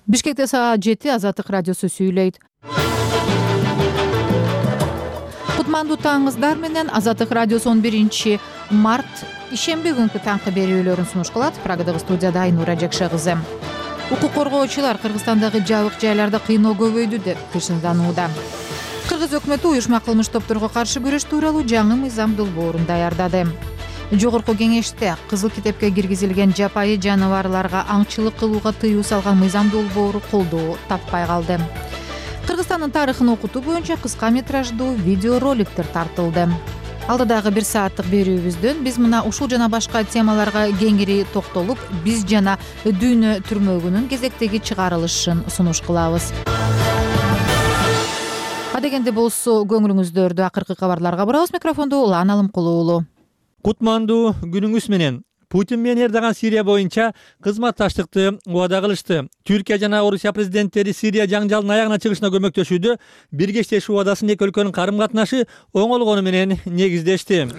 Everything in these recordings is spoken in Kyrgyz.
Бишкекте саат 7 Азаттык радиосу сүйлөйт. Кутмандуу таңыңыздар менен Азаттык радиосу 11 март ишемби күнкү таңкы берүүлөрүн сунуш кылат. Прагадагы студияда Айнура Жакшы кызы. Укук коргоочулар Кыргызстандагы жабык жайларда кыйноо көбөйдү деп кышынданууда. Кыргыз өкмөтү уюшма кылмыш топторго каршы күрөш тууралуу жаңы мыйзам долбоорун даярдады. Жогорку кеңеште Кызыл китепке киргизилген жапайы жаныбарларга аңчылык кылууга тыюу салган мыйзам долбоору колдоо таппай калды. Кыргызстандын тарыхын окутуу боюнча кыска метраждуу видеороликтер тартылды. Алдыдагы 1 сааттык берүүбүздөн биз мына ушул жана башка темаларга кеңири токтолуп, биз жана дүйнө түрмөгүнүн кезектеги чыгарылышын сунуш кылабыз. Адегенде болсо көңүлүңүздөрдү акыркы кабарларга бурабыз. Микрофонду Улан Алымкулуу. Кутмандуу күнүңүз менен. Путин менен Эрдоган Сирия боюнча кызматташтыкты убада кылышты. Түркия жана Орусия президенттери Сирия жаңжалдын аягына чыгышына көмөктөшүүдө бирге иштешүү убадасын эки өлкөнүн карым-катнашы оңолгону менен негиздешти.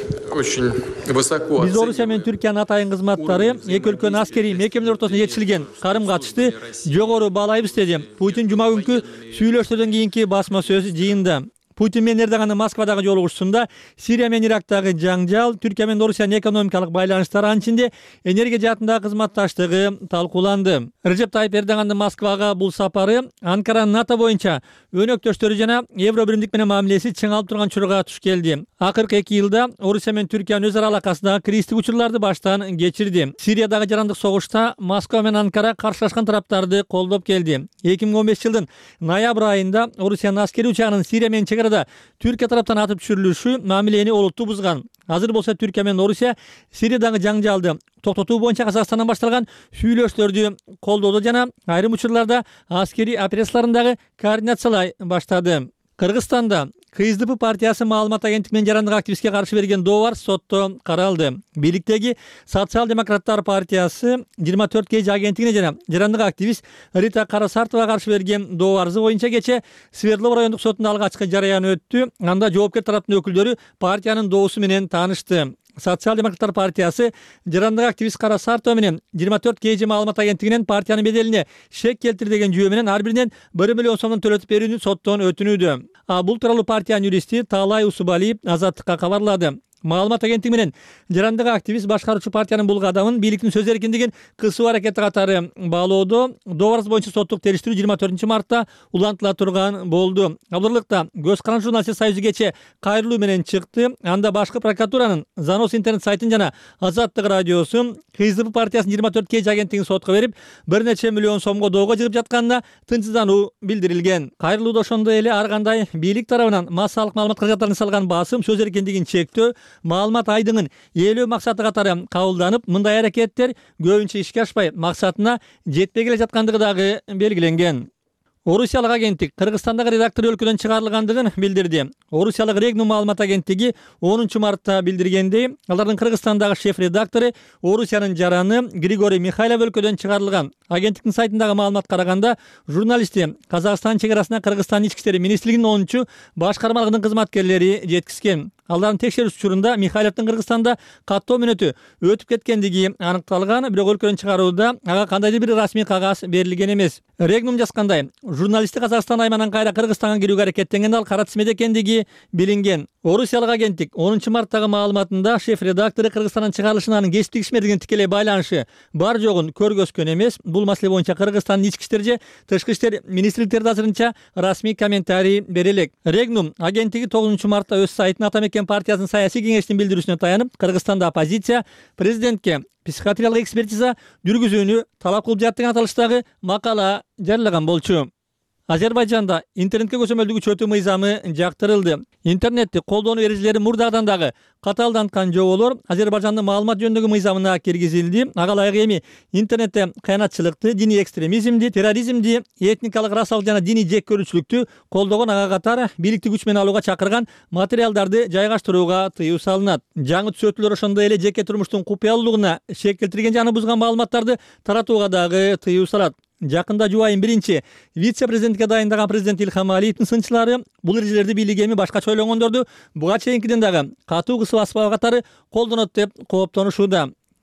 Биз Орусия менен Түркиянын атайын кызматтары эки өлкөнүн аскерий мекемелери ортосунда жетишилген карым-катышты жогору баалайбыз деди Путин жума күнкү сүйлөшүүлөрдөн кийинки басма сөз жыйында. Путин менен Эрдогандын Москвадагы жолугушуусунда Сирия менен Ирактагы жаңжал, Түркия менен Орусиянын экономикалык байланыштары анчинде энергия жаатындагы кызматташтыгы талкууланды. Режеп Тайип Эрдогандын Москвага бул сапары Анкаранын НАТО боюнча өнөктөштөрү жана Евро биримдик менен мамилеси чыңалып турган чорго туш келди. Акыркы 2 жылда Орусия менен Түркиянын өз ара алакасындагы кризистик учурларды баштан кечирди. Сириядагы жарандык согушта Москва менен Анкара каршылашкан тараптарды колдоп келди. 2015 жылдын ноябрь айында Орусиянын аскерий учагынын Сирия менен чегарада Түркия тараптан атып түшүрүлүшү мамилени олуттуу бузган. Азыр болсо Түркия менен Орусия Сириядагы жаңжалды токтотуу боюнча Казакстандан башталган сүйлөшүүлөрдү колдоодо жана айрым учурларда аскерий операцияларындагы координациялай баштады. Кыргызстанда КСДП партиясы маалымат агенттиги менен жарандык активистке каршы берген дообар сотто каралды. Бийликтеги Социал-демократтар партиясы 24 кж агенттигине жана жарандык активист Рита Карасартова каршы берген дообары боюнча кече Свердлов райондук сотунда алгачкы жараян өттү. Анда жоопкер тараптын өкүлдөрү партиянын доосу менен таанышты. Социал-демократтар партиясы жарандык активист Карасартова менен 24 кж маалымат агенттигинен партиянын беделине шек келтир деген жүйө менен ар биринен 1 миллион сомдон төлөтүп берүүнү соттон өтүнүүдө. Бул тууралуу партиянын юристи Таалай Усубалиев Азаттыкка кабарлады. Маалымат агенттиги менен жарандык активист башкаруучу партиянын бул кадамын бийликтин сөз эркиндигин кысуу аракети катары баалоодо дообар боюнча соттук териштирүү 24 мартта улантыла турган болду. Абдырлыкта Көз каран журналисттер союзу кече кайрылуу менен чыкты. Анда башкы прокуратуранын Занос интернет сайтын жана Азаттык радиосу КСДП партиясынын 24 кж агенттигин сотко берип, бир нече миллион сомго доого жыгып жатканына тынчсыздануу билдирилген. Кайрылууда ошондой эле ар кандай бийлик тарабынан массалык маалымат каражаттарына салган басым, сөз эркиндигин чектөө, маалымат айдыңын ээлөө максаты катары кабылданып, мындай аракеттер көбүнчө ишке ашпай максатына жетпей келе жаткандыгы дагы белгиленген. Орусиялык агенттик Кыргызстандагы редактор өлкөдөн чыгарылгандыгын билдирди. Орусиялык Регнум маалымат агенттиги 10 мартта билдиргендей, алардын Кыргызстандагы шеф-редактору Орусиянын жараны Григорий Михайлов өлкөдөн чыгарылган. Агенттиктин сайтындагы маалымат караганда, журналистти Казакстан чегарасына Кыргызстан ички иштер министрлигинин 10 башкармалыгынын кызматкерлери жеткизген. Алардын текшерүү учурунда Михайловдун Кыргызстанда каттоо мөөнөтү өтүп кеткендиги аныкталган, бирок өлкөдөн чыгарууда ага кандайдыр бир расмий кагаз берилген эмес. Регнум жазгандай, журналисти Казакстан айманынан кайра Кыргызстанга кирүүгө аракеттенген ал кара тизмеде экендиги билинген. Орусиялык агенттик 10 марттагы маалыматында шеф-редактору Кыргызстандан чыгарылышына анын кесиптик иш менен тикелей байланышы бар жогун көргөзгөн эмес. Бул маселе боюнча Кыргызстандын ички иштер же тышкы иштер министрликтерде азырынча расмий комментарий берилек. Регнум агенттиги 9 мартта өз сайтына Атамекен партиясынын саясий кеңештин билдирүүсүнө таянып, Кыргызстанда оппозиция президентке психиатриялык экспертиза жүргүзүүнү талап кылып жаткан аталыштагы макала жарыяган болчу. Азербайжанда интернетке көзөмөлдү күчөтүү мыйзамы жактырылды. Интернетти колдонуу эрежелери мурдагыдан дагы катаалданткан жоболор Азербайжандын маалымат жөнүндөгү мыйзамына киргизилди. Ага ылайык эми интернетте кыянатчылыкты, диний экстремизмди, терроризмди, этникалык, расалык жана диний жек көрүүчүлүктү колдогон, ага катар бийликти күч менен алууга чакырган материалдарды жайгаштырууга тыюу салынат. Жаңы түзөтүүлөр ошондой эле жеке турмуштун купуялуулугуна шек келтирген жана бузган маалыматтарды таратууга дагы тыюу салат. Жакында жубайын биринчи вице-президентке дайындаган президент Илхам Алиевдин сынчылары бул эрежелерди бийлиги эми башкача ойлогондорду буга чейинкиден дагы катуу кысып аспагы катары колдонот деп кооптонушууда.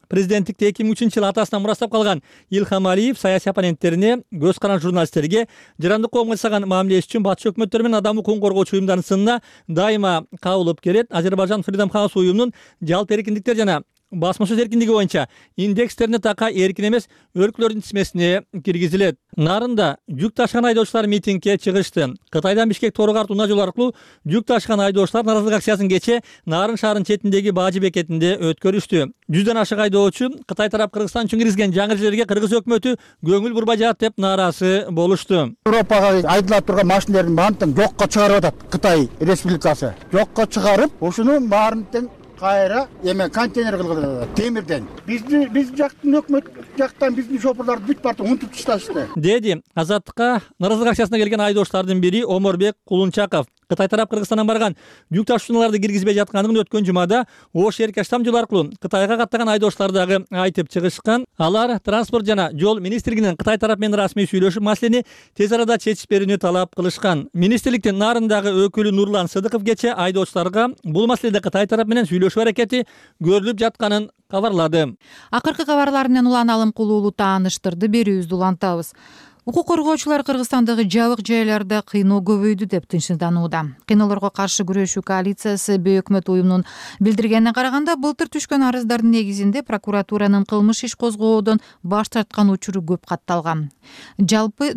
Президенттикти 2003-жылы атасынан мурастап калган Илхам Алиев саясий оппоненттерине, көз каран журналисттерге жарандык коомго жасаган мамилеси үчүн батыш өкмөттөр менен адамдын укугун коргоочу уюмдардын сынына дайыма кабылып келет. Азербайжан Freedom House уюмунун жалпы эркиндиктер жана басма сөз эркиндиги боюнча индекстерине така эркин эмес өлкөлөрдүн тизмесине киргизилет. Нарында жүк ташыган айдоочулар митингге чыгышты. Кытайдан Бишкек Торого артуу жол аркылуу жүк ташыган айдоочулар нааразылык акциясын кече Нарын шаарынын четиндеги Бажы бекетинде өткөрүштү. 100дан ашык айдоочу Кытай тарап Кыргызстан үчүн киргизген жаңы жерлерге кыргыз өкмөтү көңүл бурбай жатат деп нааразы болушту. Европага айдылап турган машиналардын баарын жокко чыгарып атат Кытай Республикасы. Жокко чыгарып, ошонун баарын кайра контейнер кылган темирден. Биз жактын өкмөт жактан биздин шопурларды бүт бартын унутуп ташташты. Деди Азаттыкка нааразылык акциясына келген айдоочулардын бири Оморбек Кулунчаков. Кытай тарап Кыргызстандан барган жүк ташуучуларды киргизбей жаткандыгын өткөн жумада Ош Эркаштам жол аркылуу Кытайга каттаган айдоочулар дагы айтып чыгышкан. Алар транспорт жана жол министрлигинин Кытай тарап менен расмий сүйлөшүп маселени тез арада чечип берүүнү талап кылышкан. Министрликтин Нарындагы өкүлү Нурлан Сыдыков кече айдоочуларга бул маселеде Кытай тарап менен сүйлөшүү аракети көрүлүп жатканын кабарлады. Акыркы кабарлар менен улан алым кылуулуу тааныштырды берүүбүздү улантабыз. Укук коргоочулар Кыргызстандагы жабык жайларда кыйноо көбөйдү деп тынчсызданууда. Кыйноолорго каршы күрөшүү коалициясы бейөкмөт уюмунун билдиргенине караганда, былтыр түшкөн арыздардын негизинде прокуратуранын кылмыш иш козгоодон баш тарткан учуру көп катталган. Жалпы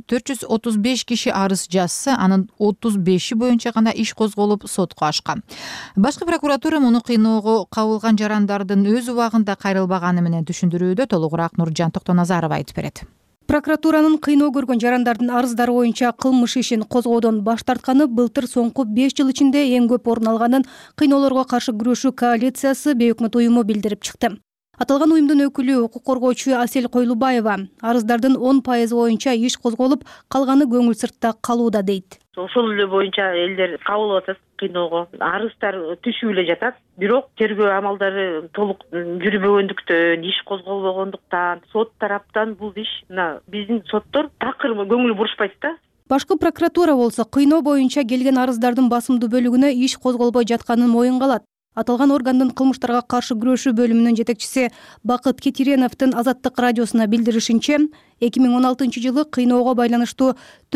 435 киши арыз жазса, анын 35 боюнча гана иш козголуп сотко ашкан. Башкы прокуратура муну кыйноого кабылган жарандардын өз убагында кайрылбаганы менен түшүндүрүүдө. Толугураак Нуржан Токтоназаров айтып берет. Прокуратуранын кыйноо көргөн жарандардын арыздары боюнча кылмыш ишин козгоодон баш тартканы былтыр соңку 5 жыл ичинде эң көп орун алганын кыйноолорго каршы күрөшүү коалициясы бейөкмөт уюму билдирип чыкты. Аталган уюмдун өкүлү укук коргоочу Асель Койлубаева арыздардын 10% боюнча иш козголуп, калганы көңүл сыртта калууда дейт. Ошол эле боюнча элдер кабыл атат кыйноого. Арыздар түшүп эле жатат. Бирок тергөө амалдары толук жүрбөгөндүктөн, иш козголбогондуктан, сот тараптан бул иш биздин соттор такыр көңүл бурушпайт да. Башкы прокуратура болсо кыйноо боюнча келген арыздардын басымдуу бөлүгүнө иш козголбой жатканын моюнга алат. Аталган органдын кылмыштарга каршы күрөшүү бөлүмүнүн жетекчиси Бакыт Кетиреновдун Азаттык радиосуна билдиришинче, 2016 жылы кыйноого байланыштуу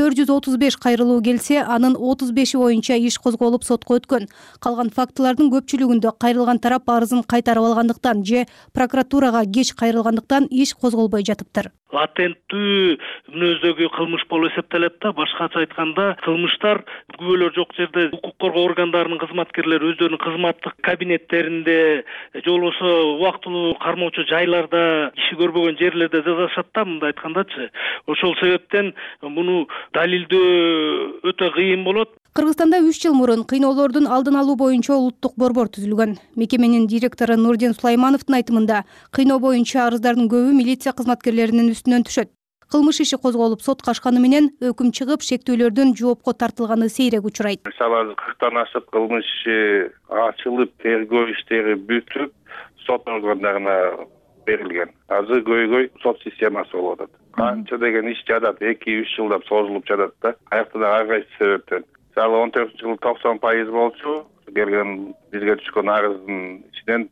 435 кайрылуу келсе, анын 35 боюнча иш козголуп сотко өткөн. Калган фактылардын көпчүлүгүндө кайрылган тарап арызын кайтарып алгандыктан же прокуратурага кеч кайрылгандыктан иш козголбой жатыптыр. Латенттүү мүнөздөгү кылмыш болуп эсептелет да. Башкача айтканда, кылмыштар күбөлөр жок жерде укук коргоо органдарынын кызматкерлери өздөрүнүн кызматтык кабинеттеринде же болбосо убактылуу кармоочу жайларда, киши көрбөгөн жерлерде жазышат да, мындай айткандачы. Ошол себептен муну далилдөө өтө кыйын болот. Кыргызстанда 3 жыл мурун кыйноолордун алдын алуу боюнча улуттук борбор түзүлгөн. Мекеменин директору Нурдин Сулаймановдун айтымында, кыйноо боюнча арыздардын көбү милиция кызматкерлеринин үстүнөн түшөт. Кылмыш иши козголуп сотко ашканы менен өкүм чыгып, шектүүлөрдүн жоопко тартылганы сейрек учурайт. Мисалы 40тан ашык кылмыш иши ачылып, тергөө иштери бүтүп, сот органдарына берилген. Азыр көйгөй сот системасы болуп атат. Канча деген иш жатат, 2-3 жылдап созулуп жатат да. Аяктан ар кайсы себептен. Мисалы 14-жылы 90% болчу, келген бизге түшкөн арыздын ичинен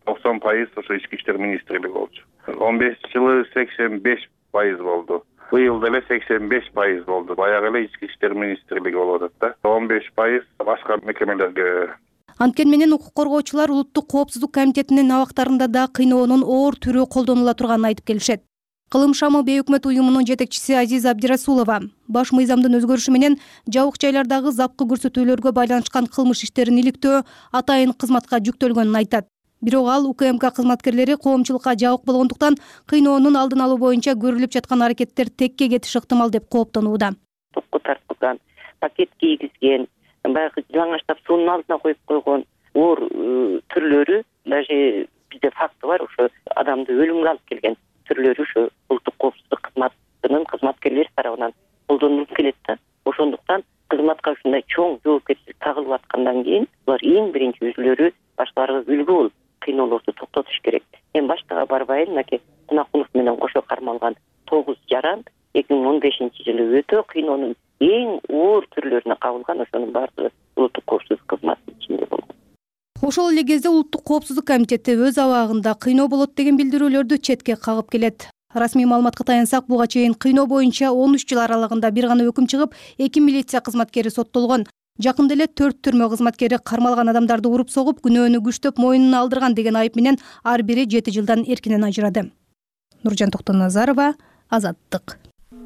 90% ошо ички иштер министрлиги болчу. 15-жылы 85% болду. Быйыл деле 85% болду. Баягы эле ички иштер министрлиги болуп атат да. 15% башка мекемелерге. Анткени менен укук коргоочулар улуттук коопсуздук комитетинин абактарында да кыйноонун оор түрү колдонула турганын айтып келишет. Кылым шамы бейөкмөт уюмунун жетекчиси Азиза Абдирасулова баш мыйзамдын өзгөрүшү менен жабык жайлардагы запкы көрсөтүүлөргө байланышкан кылмыш иштерин иликтөө атайын кызматка жүктөлгөнүн айтат. Бирок ал УКМК кызматкерлери коомчулукка жабык болгондуктан кыйноонун алдын алуу боюнча көрүлүп жаткан аракеттер текке кетиши ыктымал деп кооптонууда. Топко тартылган, пакет кийгизген, баягы жалаңаштап суунун алдына коюп койгон оор түрлөрү, даже бизде факты бар, ошо адамды өлүмгө алып келген түрлөрү ушу улуттук коопсуздук кызматынын кызматкерлери тарабынан колдонулуп келет да. Ошондуктан кызматка ушундай чоң жоопкерчилик тагылып аткандан кийин булар эң биринчи өзүлөрү башкаларга үлгү болуп кыйноолорду токтотуш керек. Мен баштыга барбайын, мынакей Кунакулов менен кошо кармалган 9 жаран 2015-жылы өтө кыйноонун эң оор түрлөрүнө кабылган, ошонун баардыгы улуттук коопсуздук кызматынын ичинде болгон. Ошол эле кезде улуттук коопсуздук комитети өз абагында кыйноо болот деген билдирүүлөрдү четке кагып келет. Расмий маалыматка таянсак, буга чейин кыйноо боюнча 13 жыл аралыгында бир гана өкүм чыгып, 2 милиция кызматкери соттолгон. Жакында эле 4 түрмө кызматкери кармалган адамдарды уруп согуп, күнөөнү күчтөп мойнуна алдырган деген айып менен ар бири 7 жылдан эркинен ажырады. Нуржан Токтоназарова, Азаттык.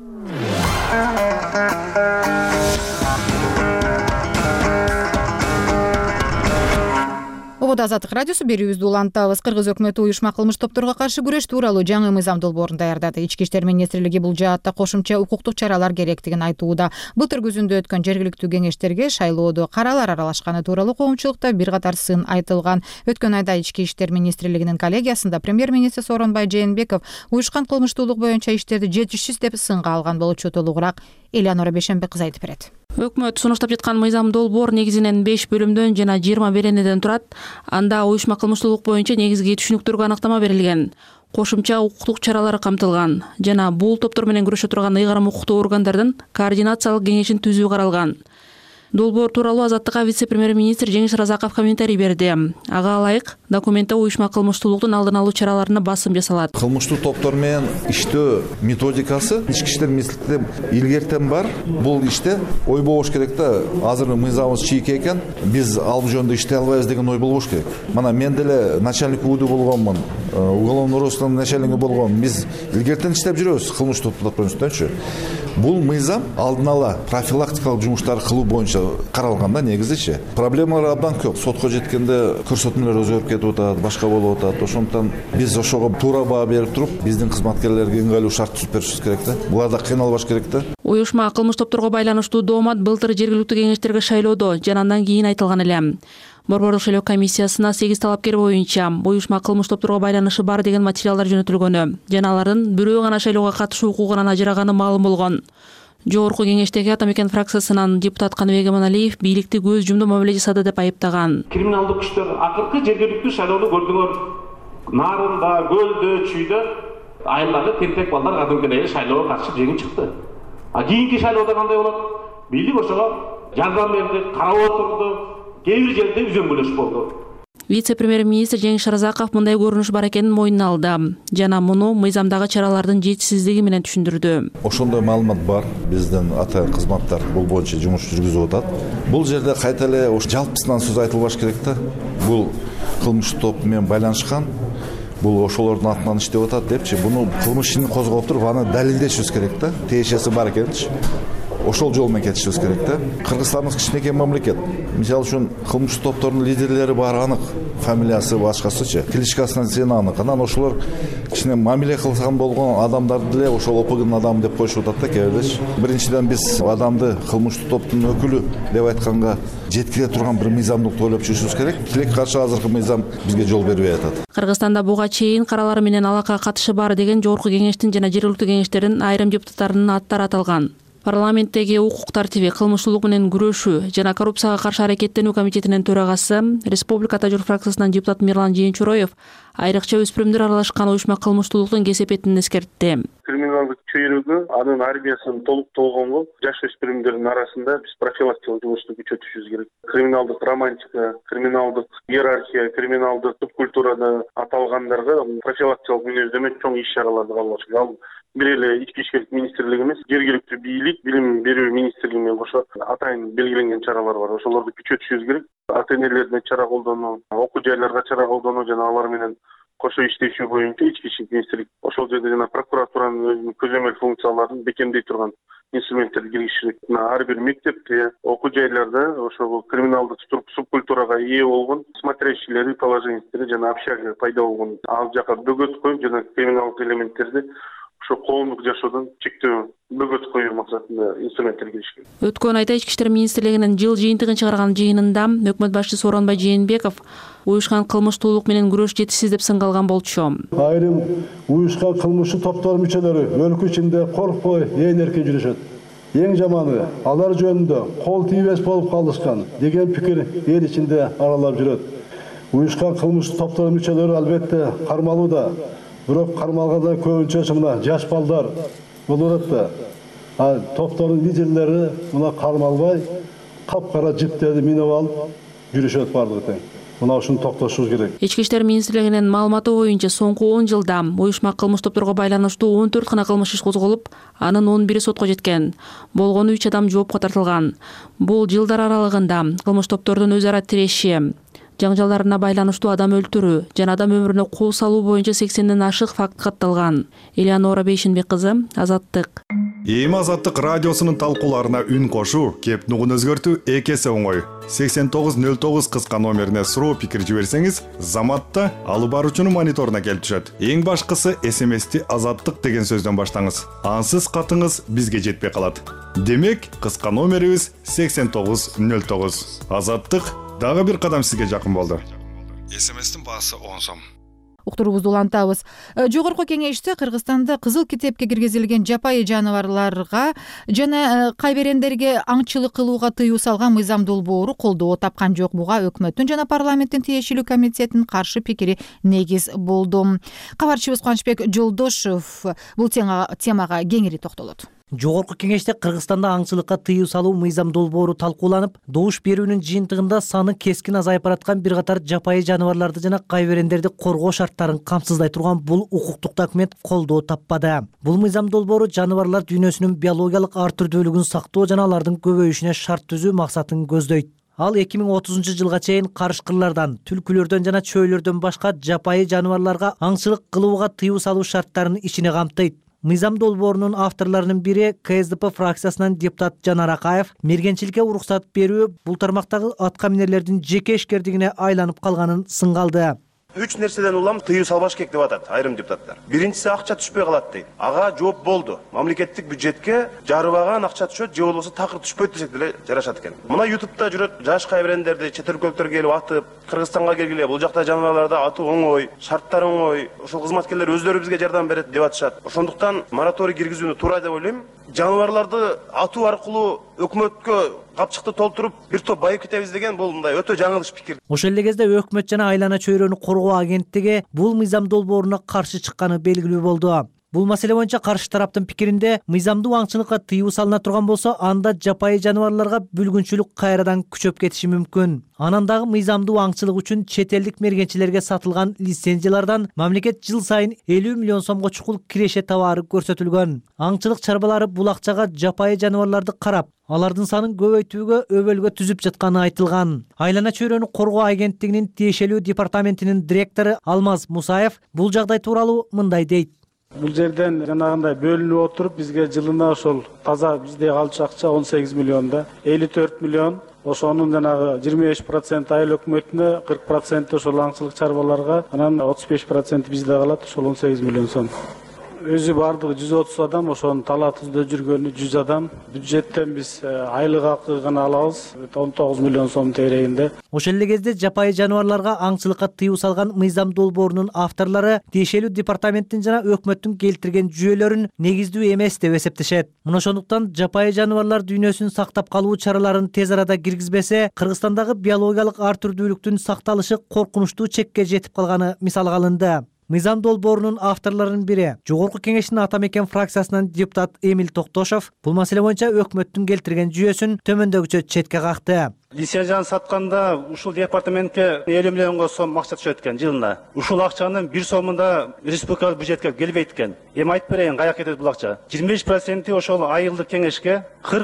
Обода Азаттык радиосу берүүбүздү улантабыз. Кыргыз өкмөтү уюшма кылмыш топторго каршы күрөш тууралуу жаңы мыйзам долбоорун даярдады. Ички иштер министрлиги бул жаатта кошумча укуктук чаралар керектигин айтууда. Былтыр күзүндө өткөн жергиликтүү кеңештерге шайлоодо каралар аралашканы тууралуу коомчулукта бир катар сын айтылган. Өткөн айда Ички иштер министрлигинин коллегиясында премьер-министр Сооронбай Жээнбеков уюшкан кылмыштуулук боюнча иштерди жетишсиз деп сынга алган болчу. Толугураак Элеонора Бешенбек кызы айтып берет. Өкмөт сунуштап жаткан мыйзам долбоор негизинен 5 бөлүмдөн жана 20 беренеден турат. Анда уюшма кылмыштуулук боюнча негизги түшүнүктөргө аныктама берилген. Кошумча укуктук чаралары камтылган жана бул топтор менен күрөшө турган ыйгарым укуктуу органдардын координациялык кеңешин түзүү каралган. Долбоор тууралуу Азаттыкка вице-премьер-министр Жеңиш Разаков комментарий берди. Ага ылайык документте уюшма кылмыштуулуктун алдын алуу чараларына басым жасалат. Кылмыштуу топтор менен иштөө методикасы ички иштер министрлигинде илгертен бар. Бул иште ой болуш керек да. Азыр мыйзамыбыз чийик экен, биз ал жөнүндө иштей албайбыз деген ой болбош керек. Мана мен деле начальник УД болгонмун, уголовный розыскнын начальниги болгонмун. Биз илгертен иштеп жүрөбүз кылмыштуу топтор үстүнчү. Бул мыйзам алдын ала профилактикалык жумуштарды кылуу боюнча каралганда негизичи. Проблемалар абдан көп. Сотко жеткенде көрсөтмөлөр өзгөрүп кетип атат, башка болуп атат. Ошондуктан биз ошого туура баа берип туруп, биздин кызматкерлерге ыңгайлуу шарт түзүп беришибиз керек да. Булар да кыйналбаш керек да. Уюшма кылмыш топторго байланыштуу доомат былтыр жергиликтүү кеңештерге шайлоодо жана андан кийин айтылган эле. Борбордук шайлоо комиссиясына 8 талапкер боюнча уюшма кылмыш топторго байланышы бар деген материалдар жөнөтүлгөнү жана алардын бирөө гана шайлоого катышуу укугунан ажыраганы маалым болгон. Жогорку кеңештеги Атамекен фракциясынын депутат Каныбек Аманалиев бийликти көз жумду мамиле жасады деп айыптаган. Криминалдык күчтөр акыркы жергиликтүү шайлоону көрдүңөр. Нарында, Көлдө, Чүйдө айылдагы тентек балдар кадимкидей шайлоого катышып жеңип чыкты. Кийинки шайлоодо кандай болот? Бийлик ошого жардам берди, карап отурду. Кээ бир жерде үзөңгүлөш болду. Вице-премьер-министр Жеңиш Разаков мындай көрүнүш бар экенин мойнуна алды жана муну мыйзамдагы чаралардын жетишсиздиги менен түшүндүрдү. Ошондой маалымат бар. Биздин атайын кызматтар бул боюнча жумуш жүргүзүп атат. Бул жерде кайта эле жалпысынан сөз айтылбаш керек да. Бул кылмыштуу топ менен байланышкан. Бул ошолордун атынан иштеп атат депчи. Буну кылмыш ишин козгоп туруп, аны далилдешибиз керек да. Тиешеси бар экенчи. Ошол жол менен кетишибиз керек да. Кыргызстаныбыз кичинекей мамлекет. Мисалы үчүн кылмыштуу топтордун лидерлери баары анык, фамилиясы башкасычы, кличкасынан сен анык. Анан ошолор кичине мамиле кылган болгон адамдарды деле ошол ОПГнын адамы деп коюшуп атат да кээбирдечи. Биринчиден биз адамды кылмыштуу топтун өкүлү деп айтканга жеткире турган бир мыйзамдыкты ойлоп жүрүшүбүз керек. Тилекке каршы азыркы мыйзам бизге жол бербей атат. Кыргызстанда буга чейин каралар менен алака катышы бар деген жогорку кеңештин жана жергиликтүү кеңештердин айрым депутаттарынын аттары аталган. Парламенттеги укук тартиби, кылмыштуулук менен күрөшүү жана коррупцияга каршы аракеттенүү комитетинин төрагасы, Республика Тажыр фракциясынан депутат Мирлан Жээнчуроев айрыкча өспүрүмдөр аралашкан уюшма кылмыштуулуктун кесепетин эскертти. Криминалдык чөйрөгү, анын армиясын толук толгонго жаш өспүрүмдөрдүн арасында биз профилактикалык жумушту күчөтүшүбүз керек. Криминалдык романтика, криминалдык иерархия, криминалдык субкультурада аталгандарга профилактикалык мүнөздөмө чоң иш-чараларды кабыл алыш керек. Бир эле ички иштер министрлиги эмес, жергиликтүү бийлик, билим берүү министрлиги менен кошо атайын белгиленген чаралар бар. Ошолорду күчөтүшүбүз керек. Ата-энелердин чара колдонуу, окуу жайларга чара колдонуу жана алар менен кошо иштешүү боюнча ички иштер министрлик ошол жерде жана прокуратуранын өзүнүн көзөмөл функцияларын бекемдей турган инструменттерди киргизиши керек. Ар бир мектепте, окуу жайларда ошол криминалдык субкультурага ээ болгон смотрящийлери, положенецтери жана общага пайда болгон ал жака бөгөт коюп жана криминалдык элементтерди ошо коомдук жашоодон чектөө бөгөт коюу максатында инструменттер кириш керек. Өткөн айда Ички иштер министрлигинин жыл жыйынтыгын чыгарган жыйынында өкмөт башчысы Сооронбай Жээнбеков уюшкан кылмыштуулук менен күрөш жетишсиз деп сынга алган болчу. Айрым уюшкан кылмыштуу топтор мүчөлөрү өлкө ичинде коркпой ээн эркин жүрүшөт. Эң жаманы алар жөнүндө кол тийбес болуп калышкан деген пикир эл ичинде аралап жүрөт. Уюшкан кылмыштуу топтор мүчөлөрү албетте кармалууда. Бирок кармалганда көбүнчө мына жаш балдар болот да. Топтордун лидерлери мына кармалбай капкара жиптерди минип алып жүрүшөт бардыгы тең. мына ушуну токтотушубуз керек. Ички иштер министрлигинин маалыматы боюнча соңку 10 жылда уюшма кылмыш топторго байланыштуу 14 гана кылмыш иш козголуп, анын 11 сотко жеткен. Болгону 3 адам жоопко тартылган. Бул жылдар аралыгында кылмыш топтордун өз ара тиреши, жаңжалдарына байланыштуу адам өлтүрүү жана адам өмүрүнө кол салуу боюнча 80ден ашык факт катталган. Элеонора Бейшенбек кызы, Азаттык. Эми Азаттык радиосунун талкууларына үн кошуу, кеп нугун өзгөртүү эки эсе оңой. 8909 кыска номерине суроо пикир жиберсеңиз, Заматта алып баруучунун мониторуна келип түшөт. Эң башкысы СМСти Азаттык деген сөздөн баштаңыз. Ансыз катыңыз бизге жетпей калат. Демек, кыска номерибиз 8909. Азаттык дагы бир кадам сизге жакын болду. СМСтин баасы 10 сом. Уктуруубузду улантабыз. Жогорку кеңеште Кыргызстанда кызыл китепке киргизилген жапайы жаныбарларга жана кайберендерге аңчылык кылууга тыюу салган мыйзам долбоору колдоо тапкан жок. Буга өкмөттүн жана парламенттин тиешелүү комитетинин каршы пикири негиз болду. Кабарчыбыз Кубанычбек Жолдошов бул темага кеңири токтолот. Жогорку кеңеште Кыргызстанда аңчылыкка тыюу салуу мыйзам долбоору талкууланып, добуш берүүнүн жыйынтыгында саны кескин азайып бараткан бир катар жапайы жаныбарларды жана кайберендерди коргоо шарттарын камсыздай турган бул укуктук документ колдоо таппады. Бул мыйзам долбоору жаныбарлар дүйнөсүнүн биологиялык ар түрдүүлүгүн сактоо жана алардын көбөйүшүнө шарт түзүү максатын көздөйт. Ал 2030 жылга чейин карышкырлардан, түлкүлөрдөн жана чөйлөрдөн башка жапайы жаныбарларга аңчылык кылууга тыюу салуу шарттарын ичине камтыйт. Мыйзам долбоорунун авторлорунун бири КСДП фракциясынан депутат Жанар Акаев мергенчиликке уруксат берүү бул тармактагы атка минерлердин жеке ишкердигине айланып калганын сынгалды. 3 нерседен улам тыюу салбаш керек деп атат айрым депутаттар. Биринчиси акча түшпөй калат дейт. Ага жооп болду. Мамлекеттик бюджетке жарыбаган акча түшөт, же болбосо такыр түшпөйт десек деле жарашат экен. Мына YouTube'да жүрөт жаш кайберендерди чет өлкөлүктөр келип атып, Кыргызстанга келгиле, бул жакта жаныбарларды атуу оңой, шарттар оңой, ошол кызматкерлер өздөрү бизге жардам берет деп атышат. Ошондуктан мораторий киргизүүнү туура деп ойлойм. Жаныбарларды атуу аркылуу өкмөткө капчыкты толтуруп бир топ байып кетебиз деген бул мындай өтө жаңылыш пикир. Ошол эле кезде өкмөт жана айлана чөйрөнү коргоо агенттиги бул мыйзам долбооруна каршы чыкканы белгилүү болду. Бул маселе боюнча каршы тараптын пикиринде мыйзамдуу аңчылыкка тыюу салына турган болсо, анда жапайы жаныбарларга бүлгүнчүлүк кайрадан күчөп кетиши мүмкүн. Анан дагы мыйзамдуу аңчылык үчүн чет элдик мергенчилерге сатылган лицензиялардан мамлекет жыл сайын 50 миллион сомго чукул киреше табаары көрсөтүлгөн. Аңчылык чарбалары бул акчага жапайы жаныбарларды карап, алардын санын көбөйтүүгө өбөлгө түзүп жатканы айтылган. Айлана чөйрөнү коргоо агенттигинин тиешелүү департаментинин директору Алмаз Мусаев бул жагдай тууралуу мындай дейт. Бул жерден жанагындай бөлүнүп отуруп бизге жылына ошол таза бизде калчу акча 18 миллионда 54 миллион. Ошонун жанагы 25% айыл өкмөтүнө, 40% ошол аңчылык чарбаларга, анан 35% бизде калат, ошол 18 миллион сом. Өзү бардыгы 130 адам, ошонун талаатында жүргөнү 100 адам. Бюджеттен биз айлык акы гана алабыз, 19 миллион сом тегерегинде. Ошол эле кезде жапайы жаныбарларга аңчылыкка тыюу салган мыйзам долбоорунун авторлору тиешелүү департаменттин жана өкмөттүн келтирген жүйөлөрүн негиздүү эмес деп эсептешет. Мына ошондуктан жапайы жаныбарлар дүйнөсүн сактап калуу чараларын тез арада киргизбесе, Кыргызстандагы биологиялык ар түрдүүлүктүн сакталышы коркунучтуу чекке жетип калганы мисалга алынды. Мыйзам долбоорунун авторлорунун бири Жогорку кеңештин ата мекен фракциясынан депутат Эмил Токтошов бул маселе боюнча өкмөттүн келтирген жүйөсүн төмөндөгүчө четке какты. Лицензияны сатканда ушул департаментке 50 миллионго сом акча түшөт экен жылына. Ушул акчанын 1 сомунда республикалык бюджетке келбейт экен. Эми айтып берейин, каяка кетет бул акча. 25% ошол айылдык кеңешке,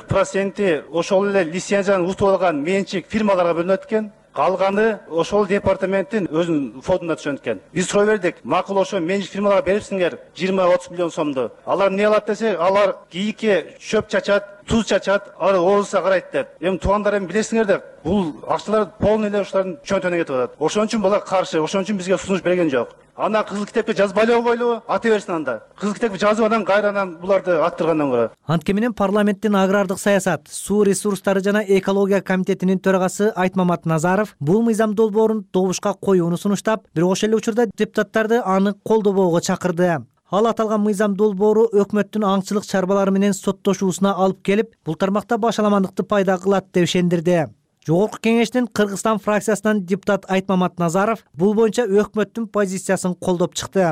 40% ошол эле лицензияны утуп алган менчик фирмаларга бөлүнөт экен. Калганы ошол департаменттин өзүнүн фондуна түшөт экен. Биз суроо бердик, макул ошо менчик фирмаларга берипсиңер 20-30 миллион сомду. Алар эмне алат десе, алар кийикке чөп чачат, туз чачат, алар оозуна карайт деп. Эми туугандар эми билесиңер деп, бул акчалар полный эле ошолордун чөнтөгүнө кетип атат. Ошон үчүн булар каршы, ошон үчүн бизге сунуш берген жок. Ана кызыл китепке жазбайлоо бойлуу ата берсин анда. Кызыл китепке жазып анан кайрадан буларды аттыргандан көрө. Антке менен парламенттин агрардык саясат, суу ресурстары жана экология комитетинин төрагасы Айтмамат Назаров бул мыйзам долбоорун добушка коюуну сунуштап, бирок ошол эле учурда депутаттарды аны колдобоого чакырды. Ал аталган мыйзам долбоору өкмөттүн аңчылык чарбалары менен соттошуусуна алып келип, бул тармакта башаламандыкты пайда кылат деп ишендирди. Жогорку кеңештин Кыргызстан фракциясынан депутат Айтмамат Назаров бул боюнча өкмөттүн позициясын колдоп чыкты.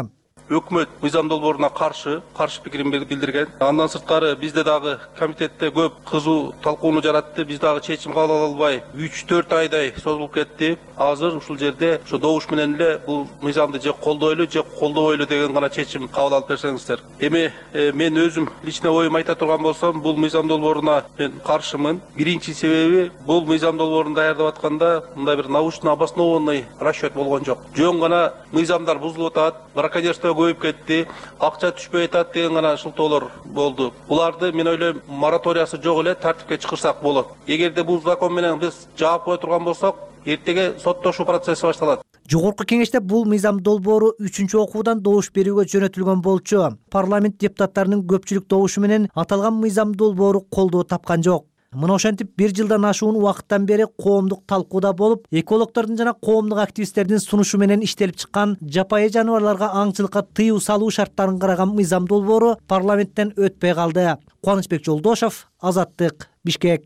өкмөт мыйзам долбооруна каршы пикирин билдирген. Андан сырткары бизде дагы комитетте көп кызуу талкууну жаратты. Биз дагы чечим кабыл ала албай 3-4 айдай созулуп кетти. Азыр ушул жерде ошо добуш менен эле бул мыйзамды же колдойлу же колдобойлу деген гана чечим кабыл алып берсеңиздер. Эми мен өзүм личный оюм айта турган болсом, бул мыйзам долбооруна мен каршымын. Биринчи себеби бул мыйзам долбоорун даярдап атканда мындай бир научно обоснованный расчет болгон жок. Жөн гана мыйзамдар бузулуп атат, браконьерство көбөйүп кетти, акча түшпөй атат деген гана шылтоолор болду. Буларды мен ойлойм мораториясы жок эле тартипке чыгырсак болот. Эгерде бул закон менен биз жаап кое турган болсок, эртеге соттошуу процесси башталат. Жогорку кеңеште бул мыйзам долбоору 3-окуудан добуш берүүгө жөнөтүлгөн болчу. Парламент депутаттарынын көпчүлүк добушу менен аталган мыйзам долбоору колдоо тапкан жок. Мына ошентип 1 жылдан ашуун убакыттан бери коомдук талкууда болуп, экологдордун жана коомдук активисттердин сунушу менен иштелип чыккан жапайы жаныбарларга аңчылыкка тыюу салуу шарттарын караган мыйзам долбоору парламенттен өтпөй калды. Кубанычбек Жолдошов, Азаттык, Бишкек.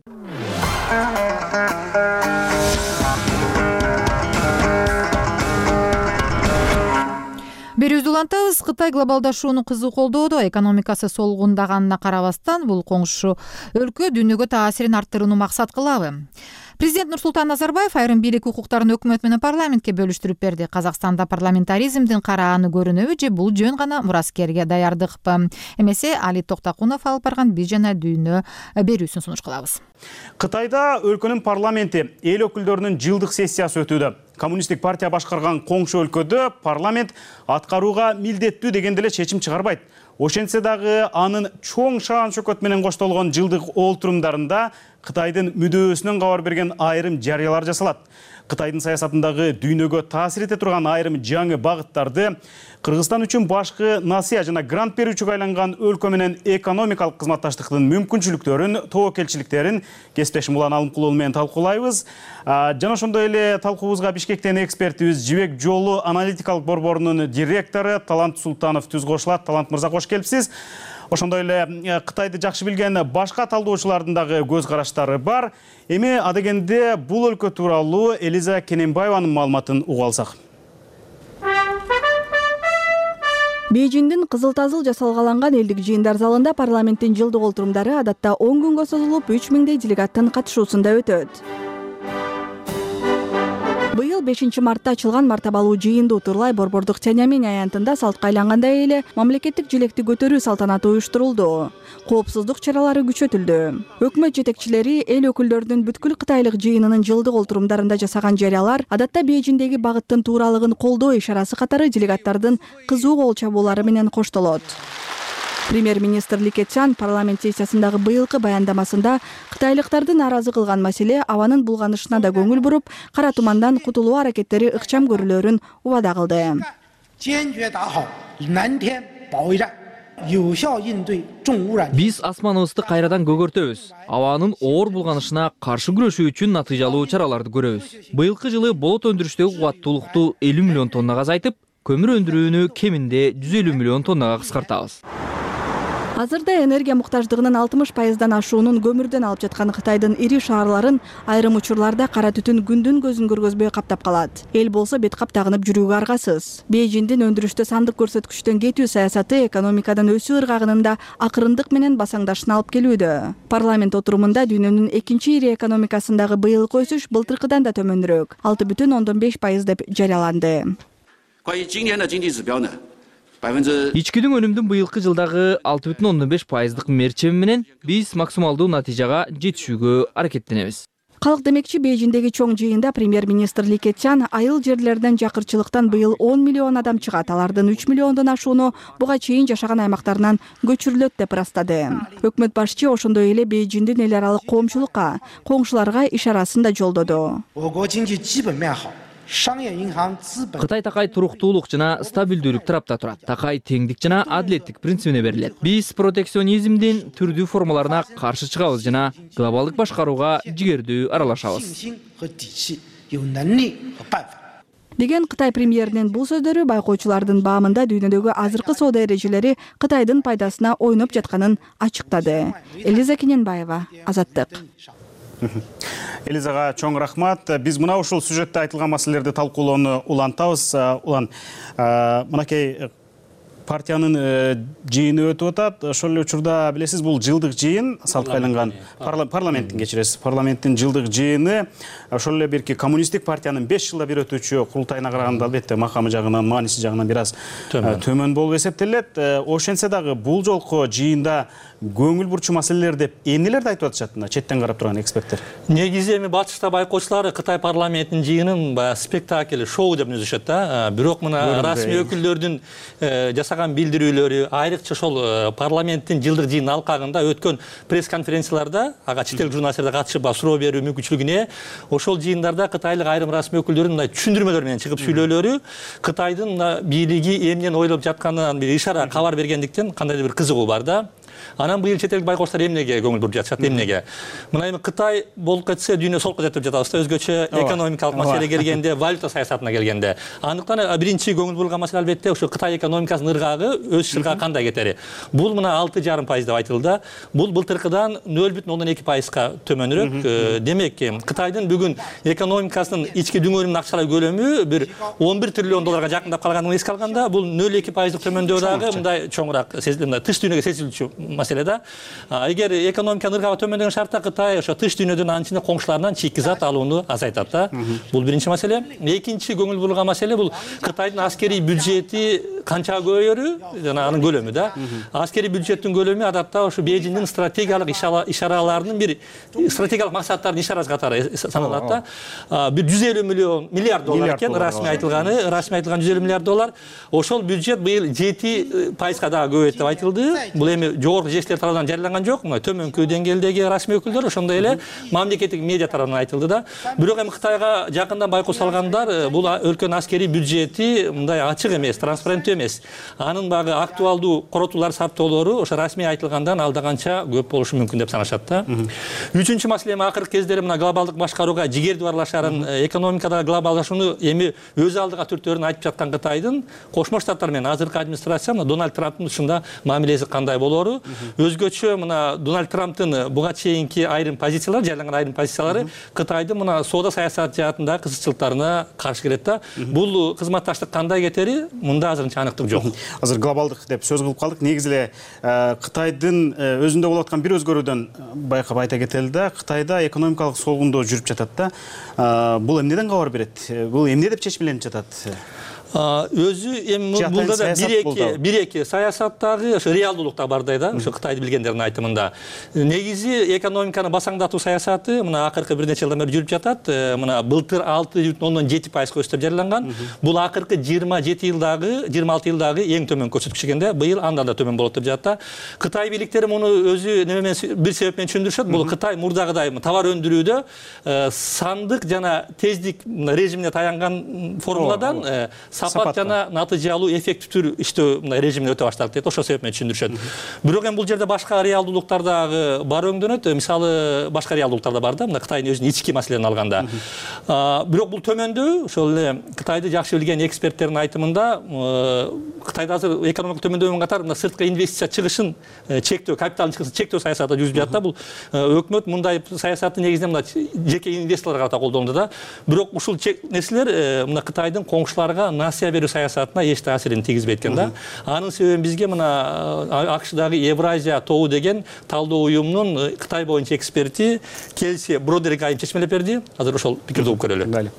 Берүүбүздү улантабыз. Кытай глобалдашууну кызуу колдоодо. Экономикасы солгундаганына карабастан бул коңшу өлкө дүйнөгө таасирин арттырууну максат кылабы? Президент Нурсултан Назарбаев айрым бийлик укуктарын өкмөт менен парламентке бөлүштүрүп берди. Казакстанда парламентаризмдин карааны көрүнөбү же бул жөн гана мураскерге даярдыкпы? Эмесе Али Токтакунов алып барган биз жана дүйнө берүүсүн сунуш кылабыз. Кытайда өлкөнүн парламенти эл өкүлдөрүнүн жылдык сессиясы өтүүдө. Коммунисттик партия башкарган коңшу өлкөдө парламент аткарууга милдеттүү деген деле чечим чыгарбайт. Ошентсе дагы анын чоң шаан шөкөт менен коштолгон жылдык олтурумдарында Кытайдын мүдөөсүнөн кабар берген айрым жарыялар жасалат. Кытайдын саясатындагы дүйнөгө таасир эте турган айрым жаңы багыттарды, Кыргызстан үчүн башкы насыя жана грант берүүчүгө айланган өлкө менен экономикалык кызматташтыктын мүмкүнчүлүктөрүн, тобокелчиликтерин кесиптешим Улан Алымкулуу менен талкуулайбыз. Жана ошондой эле талкуубузга Бишкектен экспертибиз Жибек Жолу аналитикалык борборунун директору Талант Султанов түз кошулат. Талант мырза, кош келипсиз. Ошондой эле Кытайды жакшы билген башка талдоочулардын дагы көз караштары бар. Эми адегенде бул өлкө тууралуу Элиза Кененбаеванын маалыматын угуп алсак. Бейжиңдин Кызыл-Тазыл жасалгаланган элдик жыйындар залында парламенттин жылдык олтурумдары адатта 10 күнгө созулуп, 3000 делегаттын катышуусунда өтөт. Быйыл 5 мартта ачылган мартабалуу жыйынды утурлай борбордук Тяньаньмэнь аянтында салтка айлангандай эле мамлекеттик желекти көтөрүү салтанаты уюштурулду. Коопсуздук чаралары күчөтүлдү. Өкмөт жетекчилери эл өкүлдөрүнүн бүткүл кытайлык жыйынынын жылдык олтурумдарында жасаган жарыялар адатта Бейжиңдеги багыттын тууралыгын колдоо ишарасы катары делегаттардын кызуу кол чабуулары менен коштолот. Премьер-министр Ли Кечан парламент сессиясындагы быйылкы баяндамасында кытайлыктарды нааразы кылган маселе абанын булганышына да көңүл буруп, кара тумандан кутулуу аракеттери ыкчам көрүлөрүн убада кылды. Биз асманыбызды кайрадан көгөртөбүз. Абанын оор булганышына каршы күрөшүү үчүн натыйжалуу чараларды көрөбүз. Быйылкы жылы болот өндүрүштөгү кубаттуулукту 50 миллион тоннага азайтып, көмүр өндүрүүнү кеминде 150 миллион тоннага кыскартабыз. Азырда энергия муктаждыгынын 60%дан ашуунун көмүрдөн алып жаткан Кытайдын ири шаарларын айрым учурларда кара түтүн күндүн көзүн көргөзбөй каптап калат. Эл болсо бет кап тагынып жүрүүгө аргасыз. Бейжиңдин өндүрүштө сандык көрсөткүчтөн кетүү саясаты экономикадан өсүү ыргагынында акырындык менен басаңдашына алып келүүдө. Парламент отурумунда дүйнөнүн экинчи ири экономикасындагы быйылкы өсүш былтыркыдан да төмөнүрөөк, 6,5% деп жарыяланды. Ичкидин өнүмдүн быйылкы жылдагы 6,5%дык мерчеми менен биз максималдуу натыйжага жетишүүгө аракеттенебиз. Калк демекчи Бейжиңдеги чоң жыйында премьер-министр Ли Кечан айыл жерлерден жакырчылыктан быйыл 10 миллион адам чыгат, алардын 3 миллиондон ашууну буга чейин жашаган аймактарынан көчүрүлөт деп ырастады. Өкмөт башчы ошондой эле Бейжиңдин эл аралык коомчулукка, коңшуларга ишарасын да жолдоду. Кытай такай туруктуулук жана стабилдүүлүк тарапта турат. Такай теңдик жана адилеттик принцибине берилет. Биз протекционизмдин түрдүү формаларына каршы чыгабыз жана глобалдык башкарууга жигердүү аралашабыз. Деген Кытай премьеринин бул сөздөрү байкоочулардын баамында дүйнөдөгү азыркы соода эрежелери Кытайдын пайдасына ойноп жатканын ачыктады. Элиза Кененбаева, Азаттык. Элизага чоң рахмат. Биз мына ушул сюжетте айтылган маселелерди талкуулоону улантабыз. Улан, мынакей партиянын жыйыны өтүп атат. Ошол эле учурда билесиз, бул жылдык жыйын салтка айланган парламенттин, кечиресиз, парламенттин жылдык жыйыны ошол эле бирки коммунисттик партиянын 5 жылда бир өтүүчү курултайына караганда албетте макамы жагынан, мааниси жагынан бир аз төмөн болуп эсептелет. Ошентсе дагы бул жолку жыйында көңүл бурчу маселелер деп эмнелерди айтып атышат мына четтен карап турган эксперттер? Негизи эми батышта байкоочулар Кытай парламентинин жыйынын баягы спектакль, шоу деп түзүшөт да. Бирок мына расмий өкүлдөрдүн жасаган билдирүүлөрү, айрыкча ошол парламенттин жылдык жыйынын алкагында өткөн пресс-конференцияларда, ага чет эл журналисттер катышып суроо берүү мүмкүнчүлүгүнө, ошол жыйындарда кытайлык айрым расмий өкүлдөрдүн мындай түшүндүрмөлөр менен чыгып сүйлөөлөрү Кытайдын бийлиги эмнени ойлоп жатканынан бир ишара, кабар бергендиктен кандайдыр бир кызыгуу бар да. Анан быйыл чет элдик байкоочулар эмнеге көңүл буруп жатышат, эмнеге? Мына эми Кытай болуп кетсе, дүйнө солко кетип жатабыз да, өзгөчө экономикалык маселе келгенде, валюта саясатына келгенде. Андыктан биринчи көңүл бурулган маселе албетте ошо Кытай экономикасынын ыргагы өз жылга кандай кетери. Бул мына 6,5% деп айтылды. Бул былтыркыдан 0,2%га төмөнүрөөк. Демек, Кытайдын бүгүн экономикасынын ички дүңөрүнүн акчалай көлөмү бир 11 триллион долларга жакындап калганын эске алганда, бул 0,2% төмөндөү дагы мындай чоңураак, тыш дүйнөгө сезилчү маселе да. Эгер экономиканын ыргагы төмөндөгөн шартта Кытай ошо тыш дүйнөдөн анын ичинде коңшуларынан чийкизат алууну азайтат да. Бул биринчи маселе. Экинчи көңүл бурулган маселе бул Кытайдын аскерий бюджети канча көбөйөрү, жана анын көлөмү да. Аскерий бюджеттин көлөмү адатта ошо Бейжиңдин стратегиялык ишараларынын бир стратегиялык максаттардын ишарасы катары саналат да. Бир 150 миллиард доллар экен расмий айтылган 150 миллиард доллар. Ошол бюджет быйыл 7%га дагы көбөйөт деп айтылды. Бул эми жогорку жештер тарабынан жарыяланган жок, төмөнкү деңгээлдеги расмий өкүлдөр, ошондой эле мамлекеттик медиа тарабынан айтылды да. Бирок эми Кытайга жакындан байкоо салгандар, бул өлкөнүн аскерий бюджети мындай ачык эмес, транспаренттүү эмес. Анын багы актуалдуу коротуулар, саптоолору ошо расмий айтылгандан алда канча көп болушу мүмкүн деп санашат да. Үчүнчү маселе эми акыркы кездери мына глобалдык башкарууга жигерди барлашарын, экономикада глобалдашууну эми өз алдыга түртөөрүн айтып жаткан Кытайдын Кошмо Штаттар менен азыркы администрация Дональд Трамптын ушунда мамилеси кандай болору, өзгөчө мына Дональд Трамптын буга чейинки айрым позициялары, жарыяланган айрым позициялары Кытайдын мына соода саясаты жаатындагы кызыкчылыктарына каршы келет да. Бул кызматташтык кандай кетери мында азырынча аныктык жок. Азыр глобалдык деп сөз кылып калдык. Негизи эле Кытайдын өзүндө болуп аткан бир өзгөрүүдөн байкап айта кетели да. Кытайда экономикалык солгундоо жүрүп жатат да. Бул эмнеден кабар берет? Бул эмне деп чечмеленип жатат? Өзү эми булда да бир-эки саясаттагы ошо реалдуулукта бардай да, ошо Кытайды билгендердин айтымында. Негизи экономиканы басаңдатуу саясаты мына акыркы бир нече жылдан бери жүрүп жатат. Мына былтыр 6,7% өсүп жарыяланган. Бул акыркы 26 жылдагы эң төмөн көрсөткүч экенде, быйыл андан да төмөн болот деп жатат. Кытай бийликтери муну өзү неме бир себеп менен түшүндүрүшөт. Бул Кытай мурдагыдай товар өндүрүүдө сандык жана тездик режимине таянган формуладан сапат жана натыйжалуу эффективдүү иштөө режимине өтө баштады дейт. Ошол себеп менен түшүндүрүшөт. Бирок эми бул жерде башка реалдуулуктар дагы бар өңдөнөт. Мисалы башка реалдуулуктар да бар да, мына Кытайдын өзүнүн ички маселени алганда. Бирок бул төмөндөө, ошол эле Кытайды жакшы билген эксперттердин айтымында, Кытайда азыр экономика төмөндөөнү менен катар мына сырткы инвестиция чыгышын чектөө, капиталдын чыгышын чектөө саясаты жүрүп жатат да. Бул өкмөт мындай саясатты негизинен мына жеке инвесторлорго карата колдонду да. Бирок ушул нерселер мына Кытайдын коңшуларга насыя берүү саясатына эч таасирин тийгизбейт экен да. Анын себебин бизге мына АКШдагы Евразия тобу деген талдоо уюмунун Кытай боюнча эксперти Келси Бродерик айым чечмелеп берди. Азыр ошол пикирди угуп көрөлү.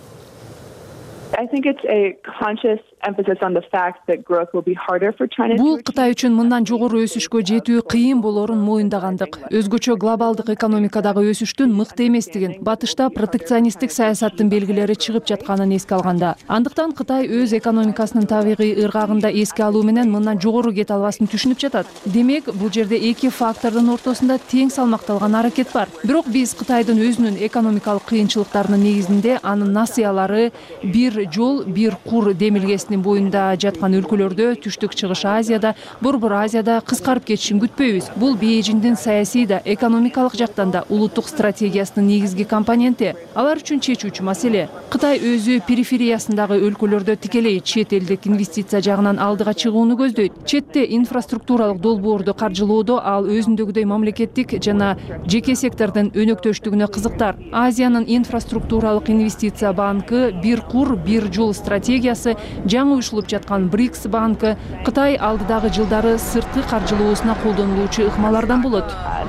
Бул Кытай үчүн мындан жогору өсүшкө жетүү кыйын болорун моюндагандык. Өзгөчө глобалдык экономикадагы өсүштүн мыкты эместигин, батышта протекционисттик саясаттын белгилери чыгып жатканын эске алганда. Андыктан Кытай өз экономикасынын табигый ыргагында эске алуу менен мындан жогору кете албасын түшүнүп жатат. Демек, бул жерде эки фактордун ортосунда тең салмакталган аракет бар. Бирок биз Кытайдын өзүнүн экономикалык кыйынчылыктарынын негизинде анын насыялары бир жол, бир кур демилгесинин боюнда жаткан өлкөлөрдө, Түштүк Чыгыш Азияда, Борбор Азияда кыскарып кетишин күтпөйбүз. Бул Бейжиңдин саясий да, экономикалык жактан да улуттук стратегиясынын негизги компоненти. Алар үчүн чечүүчү маселе. Кытай өзү перифериясындагы өлкөлөрдө тикелей чет элдик инвестиция жагынан алдыга чыгууну көздөйт. Четте инфраструктуралык долбоорду каржылоодо ал өзүндөгүдөй мамлекеттик жана жеке сектордун өнөктөштүгүнө кызыктар. Азиянын инфраструктуралык инвестиция банкы бир кур, бир бир жол стратегиясы, жаңы уюшулуп жаткан БРИКС банкы Кытай алдыдагы жылдары сырткы каржылоосуна колдонулуучу ыкмалардан болот.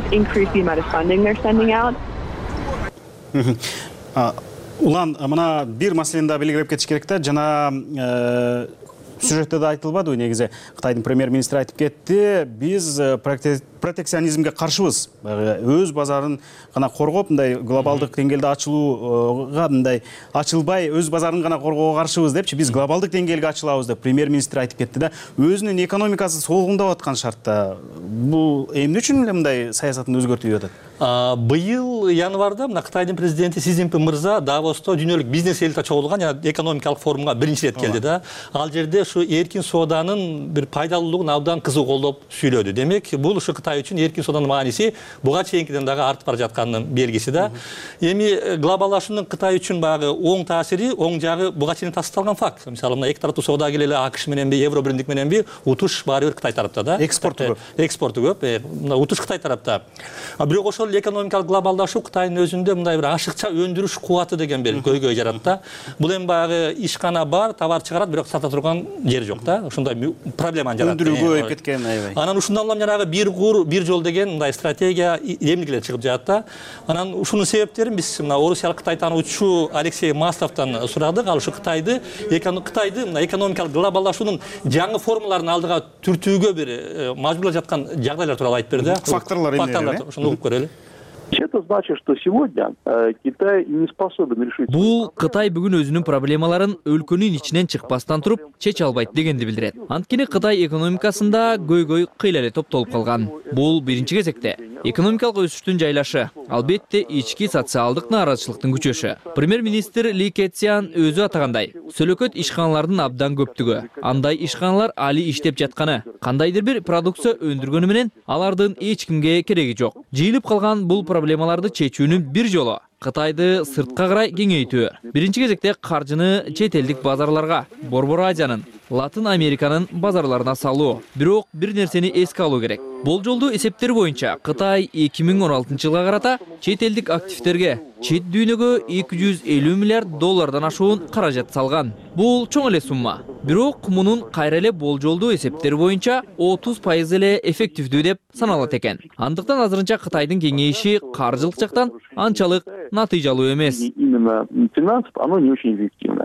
Улан, мына бир маселени да белгилеп кетиш керек да, жана сюжетте да айтылбады, негизи Кытайдын премьер-министри айтып кетти, биз протекционизмге каршыбыз. Өз базарын гана коргоп, мындай глобалдык деңгээлде ачылууга мындай ачылбай, өз базарын гана коргоого каршыбыз депчи, биз глобалдык деңгээлге ачылабыз деп премьер-министр айтып кетти да. Өзүнүн экономикасы солгундап аткан шартта бул эмне үчүн эле мындай саясатын өзгөртүп атат? Быйыл январда мына Кытайдын президенти Си Цзиньпин мырза Давосто дүйнөлүк бизнес элита чогулган экономикалык форумга биринчи рет келди да. Ал жерде ушу эркин сооданын бир пайдалуулугун абдан кызуу колдоп сүйлөдү. Демек, бул ушу Кытай үчүн эркин сооданын мааниси буга чейинкиден дагы артып бара жатканынын белгиси да. Эми глобалдашуунун Кытай үчүн багы оң таасири, оң жагы буга чейин тасталган факт. Мисалы, мына эки тараптуу соода келели АКШ мененби, Евро биримдик мененби, утуш баары бир Кытай тарапта да. Экспорту көп. Мына утуш Кытай тарапта. Бирок ошол экономикалык глобалдашуу Кытайдын өзүндө мындай бир ашыкча өндүрүш кубаты деген бир көйгөй жарат да. Бул эми багы ишкана бар, товар чыгарат, бирок сата турган жери жок да. Ушундай проблеманы жарат. Өндүрүү көбөйүп кеткен, аябай. Анан ушундан улам жанагы бир кур, бир жол деген мындай стратегия эмнегелер чыгып жатат да. Анан ушунун себептерин биз мына орусиялык Кытай таануучу Алексей Масловдон сурадык. Ал ушу Кытайды мына экономикалык глобалдашуунун жаңы формаларын алдыга түртүүгө бир мажбурлап жаткан жагдайлар тууралуу айтып берди. Факторлор эмне? Ушуну угуп көрөлү. Это значит, что сегодня Китай не способен решить. Бул Кытай бүгүн өзүнүн проблемаларын өлкөнүн ичинен чыкпастан туруп чече албайт дегенди билдирет. Анткени Кытай экономикасында көйгөй кыйла эле топтолуп калган. Бул биринчи кезекте экономикалык өсүштүн жайлашы, албетте ички социалдык нааразычылыктын күчөшү. Премьер-министр Ли Кэцян өзү атагандай, сөлөкөт ишканалардын абдан көптүгү, андай ишканалар али иштеп жатканы, кандайдыр бир продукция өндүргөнү менен алардын эч кимге кереги жок. Жыйылып калган бул проблемаларды чечүүнүн бир жолу Кытайды сыртка карай кеңейтүү. Биринчи кезекте каржыны чет элдик базарларга, Борбор Азиянын, Латын Американын базарларына салуу. Бирок бир нерсени эске алуу керек. Болжолдуу эсептер боюнча Кытай 2016-жылга карата чет элдик активтерге, чет дүйнөгө 250 миллиард доллардан ашуун каражат салган. Бул чоң эле сумма. Бирок мунун кайра эле болжолдуу эсептер боюнча 30% эле эффективдүү деп саналат экен. Андыктан азырынча Кытайдын кеңейиши каржылык жактан анчалык натыйжалуу эмес. Именно финансов оно не очень эффективно.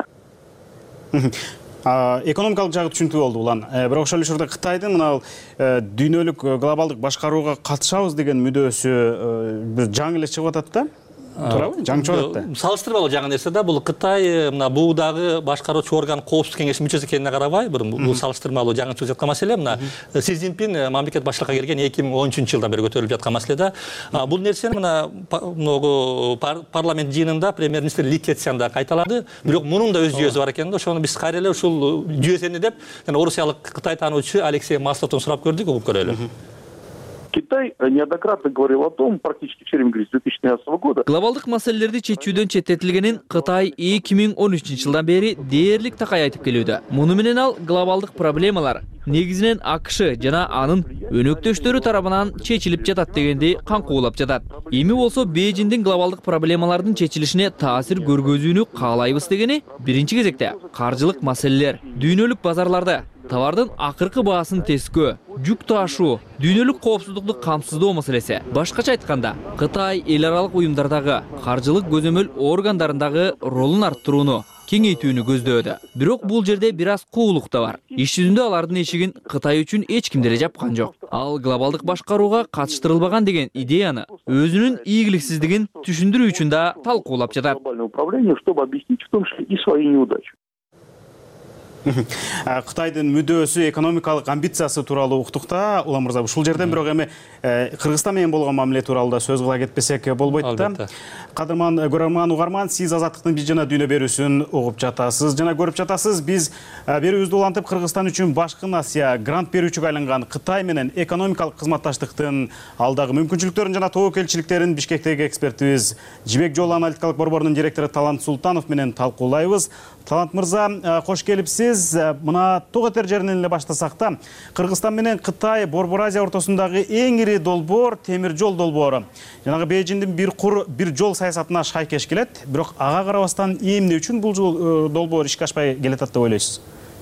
Экономикалык жагы түшүнүктүү болду улан. Бирок ошол учурда Кытайдын мына дүйнөлүк глобалдык башкарууга катышабыз деген мүдөөсү бир жаңы эле чыгып атат да. Туурабы? Жаңы чыгып атат да. Салыштырбалуу жаңы нерсе да. Бул Кытай мына буудагы башкаруучу орган коопсуздук кеңешинин мүчөсү экенине карабай, бул салыштырмалуу жаңы чыгып жаткан маселе. Мына Си Цзиньпин мамлекет башчылыкка келген 2013-жылдан бери көтөрүлүп жаткан маселе да. Бул нерсени мына парламент жыйынында премьер-министр Ли Кэцян да кайталады. Бирок мунун да өз жүйөсү бар экен да. Ошону биз кайра эле ушул жүйөсү деп жана орусиялык Кытай таануучу Алексей Масловдон сурап көрдүк, угуп көрөлү. Китай неоднократно говорил о том, практически все время говорит, с 2013 года. Глобалдык маселелерди чечүүдөн четтетилгенин Кытай 2013-жылдан бери дээрлик такай айтып келүүдө. Муну менен ал глобалдык проблемалар негизинен АКШ жана анын өнөктөштөрү тарабынан чечилип жатат дегенди каңкуулап жатат. Эми болсо Бейжиңдин глобалдык проблемалардын чечилишине таасир көргөзүүнү каалайбыз дегени биринчи кезекте каржылык маселелер, дүйнөлүк базарларды, товардын акыркы баасын тескөө, жүк таашуу, дүйнөлүк коопсуздукту камсыздоо маселеси. Башкача айтканда, Кытай эл аралык уюмдардагы, каржылык көзөмөл органдарындагы ролун арттырууну, кеңейтүүнү көздөөдө. Бирок бул жерде бир аз куулук да бар. Иш жүзүндө алардын эшигин Кытай үчүн эч ким деле жапкан жок. Ал глобалдык башкарууга катыштырылбаган деген идеяны өзүнүн ийгиликсиздигин түшүндүрүү үчүн да талкуулап жатат. Чтобы объяснить в том, что и свои неудачи. Кытайдын мүдөөсү, экономикалык амбициясы тууралуу уктук да, Улан мырза. Ушул жерден бирок эми Кыргызстан менен болгон мамиле тууралуу да сөз кыла кетпесек болбойт да. Кадырман көрөрман угарман, сиз Азаттыктын биз жана дүйнө берүүсүн угуп жатасыз жана көрүп жатасыз. Биз берүүбүздү улантып Кыргызстан үчүн Башкы Асия грант берүүчүгө айланган Кытай менен экономикалык кызматташтыктын алдагы мүмкүнчүлүктөрүн жана тобокелчиликтерин Бишкектеги экспертибиз Жибек жолу аналитикалык борборунун директору Талант Султанов менен талкуулайбыз. Талант мырза, кош келипсиз. Мына тоо этер жеринен эле баштасак да, Кыргызстан менен Кытай Борбор Азия ортосундагы эң ири долбоор темир жол долбоору. Жанагы Бейжиңдин бир жол саясатына шайкеш келет, бирок ага карабастан эмне үчүн бул жол долбоор ишке ашпай келатат деп ойлойсуз?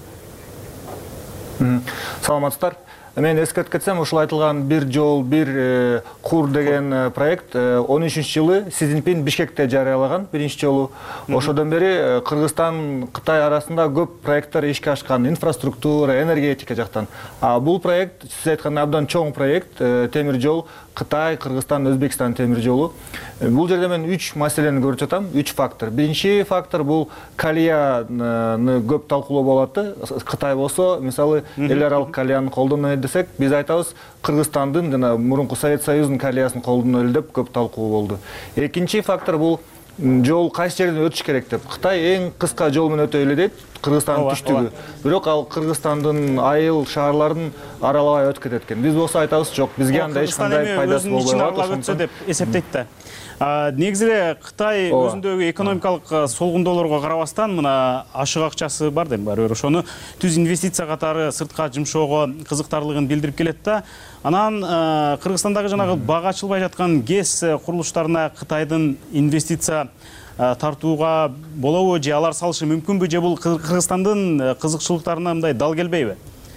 Саламатсыздар. Мен эскертип кетсем, ушул айтылган бир жол, бир кур деген проект 13-жылы Си Цзиньпин Бишкекте жарыялаган биринчи жолу. Ошодон бери Кыргызстан, Кытай арасында көп проекттер ишке ашкан, инфраструктура, энергетика жактан. Бул проект, сиз айткандай, абдан чоң проект, темир жол, Кытай, Кыргызстан, Өзбекстан темир жолу. Бул жерде мен 3 маселени көрүп жатам, 3 фактор. Биринчи фактор бул калияны көп талкуулоо болот. Кытай болсо, мисалы, эл аралык калияны колдонот десек, биз айтабыз, Кыргызстандын жана мурунку Совет Союзунун калиясын колдонот деп көп талкуу болду. Экинчи фактор бул жол кайсы жерден өтүш керек деп. Кытай эң кыска жол менен өтө эле дейт, Кыргызстандын түштүгү. Бирок ал Кыргызстандын айыл шаарларын аралабай өтүп кетет экен. Биз болсо айтабыз, жок, бизге андай эч кандай пайдасы болбойт өтсө деп эсептейт да. Негизи эле Кытай өзүндөгү экономикалык солгундоолорго карабастан мына ашык акчасы бар дейм, барыбир ошону түз инвестиция катары сыртка жумшоого кызыктарлыгын билдирип келет да. Анан Кыргызстандагы жанагы бага ачылбай жаткан ГЭС курулуштарына Кытайдын инвестиция тартууга болобу же алар салышы мүмкүнбү, же бул Кыргызстандын кызыкчылыктарына мындай дал келбейби?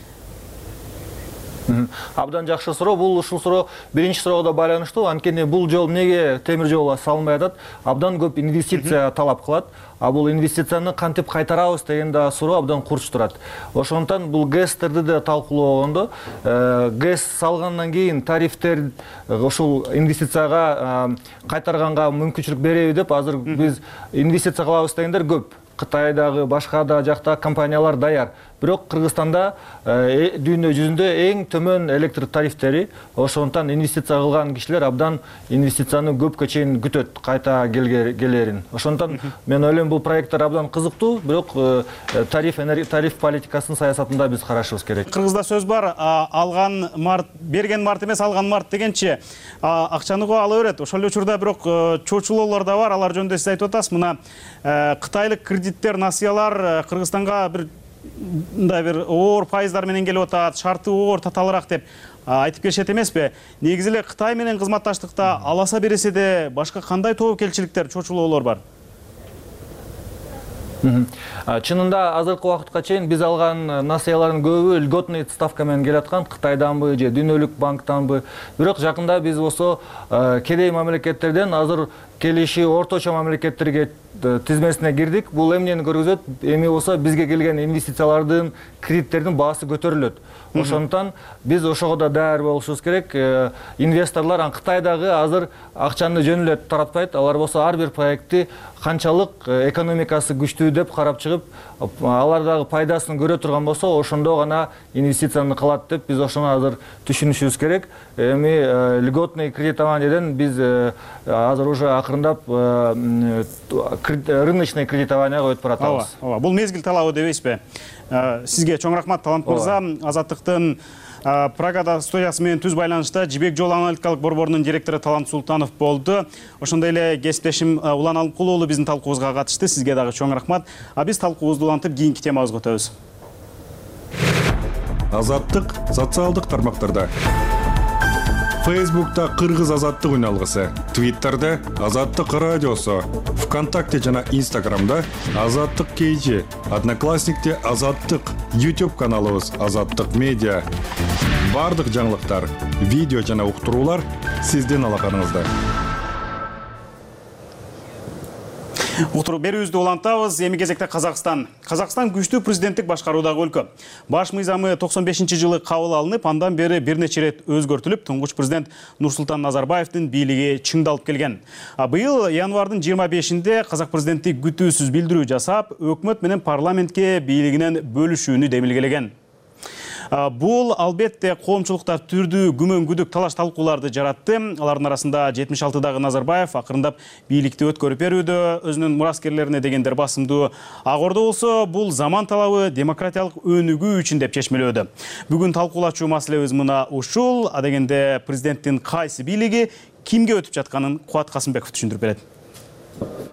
Абдан жакшы суроо. Бул ушул суроо биринчи суроого да байланыштуу. Анткени бул жол эмнеге темир жол салынбай атат? Абдан көп инвестиция талап кылат. Бул инвестицияны кантип кайтарабыз деген да суроо абдан курч турат. Ошондуктан бул ГЭСтерди да талкуулогондо, ГЭС салгандан кийин тарифтер ошол инвестицияга кайтарганга мүмкүнчүлүк береби деп азыр биз инвестиция кылабыз дегендер көп. Кытайдагы башка да жакта компаниялар даяр. Бирок Кыргызстанда дүйнө жүзүндө эң төмөн электр тарифтери, ошондуктан инвестиция кылган кишилер абдан инвестицияны көпкө чейин күтөт, кайта келерин. Ошондуктан мен ойлойм бул проекттер абдан кызыктуу, бирок тариф политикасынын саясатында биз карашыбыз керек. Кыргызда сөз бар, алган март, берген март эмес, алган март дегенче акчаны го ала берет. Ошол эле учурда бирок чочулоолор да бар, алар жөнүндө сиз айтып атасыз. Мына кытайлык кредиттер, насыялар Кыргызстанга бир оор пайыздар менен келип атат, шарты оор татаалыраак деп айтып келишет эмеспи? Негизи эле Кытай менен кызматташтыкта аласа бересе де башка кандай тобокелчиликтер, чочулоолор бар? Чынында азыркы убакытка чейин биз алган насыялардын көбү льготный ставка менен келаткан, Кытайданбы же дүйнөлүк банктанбы. Бирок жакында биз болсо кедей мамлекеттерден азыр келиши орточо мамлекеттерге тизмесине кирдик. Бул эмнени көргөзөт? Эми болсо бизге келген инвестициялардын, кредиттердин баасы көтөрүлөт. Ошондуктан биз ошого да даяр болушубуз керек. Инвесторлор Кытайдагы азыр акчаны жөн эле таратпайт. Алар болсо ар бир проектти канчалык экономикасы күчтүү деп карап чыгып, алардагы пайдасын көрө турган болсо, ошондо гана инвестицияны кылат деп биз ошону азыр түшүнүшүбүз керек. Эми льготный кредитованиеден биз азыр уже акырындап рыночный кредитованияга өтүп баратабыз. Бул мезгил талабы дебейсизби? Сизге чоң рахмат, Талант мырза. Азаттыктын Прагада студиясы менен түз байланышта Жибек жол аналитикалык борборунун директору Талант Султанов болду. Ошондой эле кесиптешим Улан Алымкулуу уулу биздин талкуубузга катышты. Сизге дагы чоң рахмат. Биз талкуубузду улантып кийинки темабызга өтөбүз. Азаттык социалдык тармактарда. Фейсбукта Кыргыз азаттык үналгысы, Твиттерде Азаттык радиосу, ВКонтакте жана Инстаграмда Азаттык KG, Одноклассникте Азаттык, YouTube каналыбыз Азаттык медиа. Бардык жаңылыктар, видео жана уктуруулар сиздин алаканыңызда. Уктуруп берүүбүздү улантабыз. Эми кезекте Казакстан. Казакстан күчтүү президенттик башкаруудагы өлкө. Баш мыйзамы 95-жылы кабыл алынып, андан бери бир нече ирет өзгөртүлүп, туңгуч президент Нурсултан Назарбаевдин бийлиги чыңдалып келген. Быйыл январдын 25-inde казак президенти күтүүсүз билдирүү жасап, өкмөт менен парламентке бийлигинен бөлүшүүнү демилгелеген. Бул албетте коомчулукта түрдүү күмөн күдүк талаш талкууларды жаратты. Алардын арасында 76-дагы Назарбаев акырындап бийликти өткөрүп берүүдө, өзүнүн мураскерлерине дегендер басымдуу. Ак Ордо болсо бул заман талабы демократиялык өнүгүү үчүн деп чечмелөөдө. Бүгүн талкуулачу маселебиз мына ушул. Адегенде президенттин кайсы бийлиги кимге өтүп жатканын Кубат Касымбеков түшүндүрүп берет.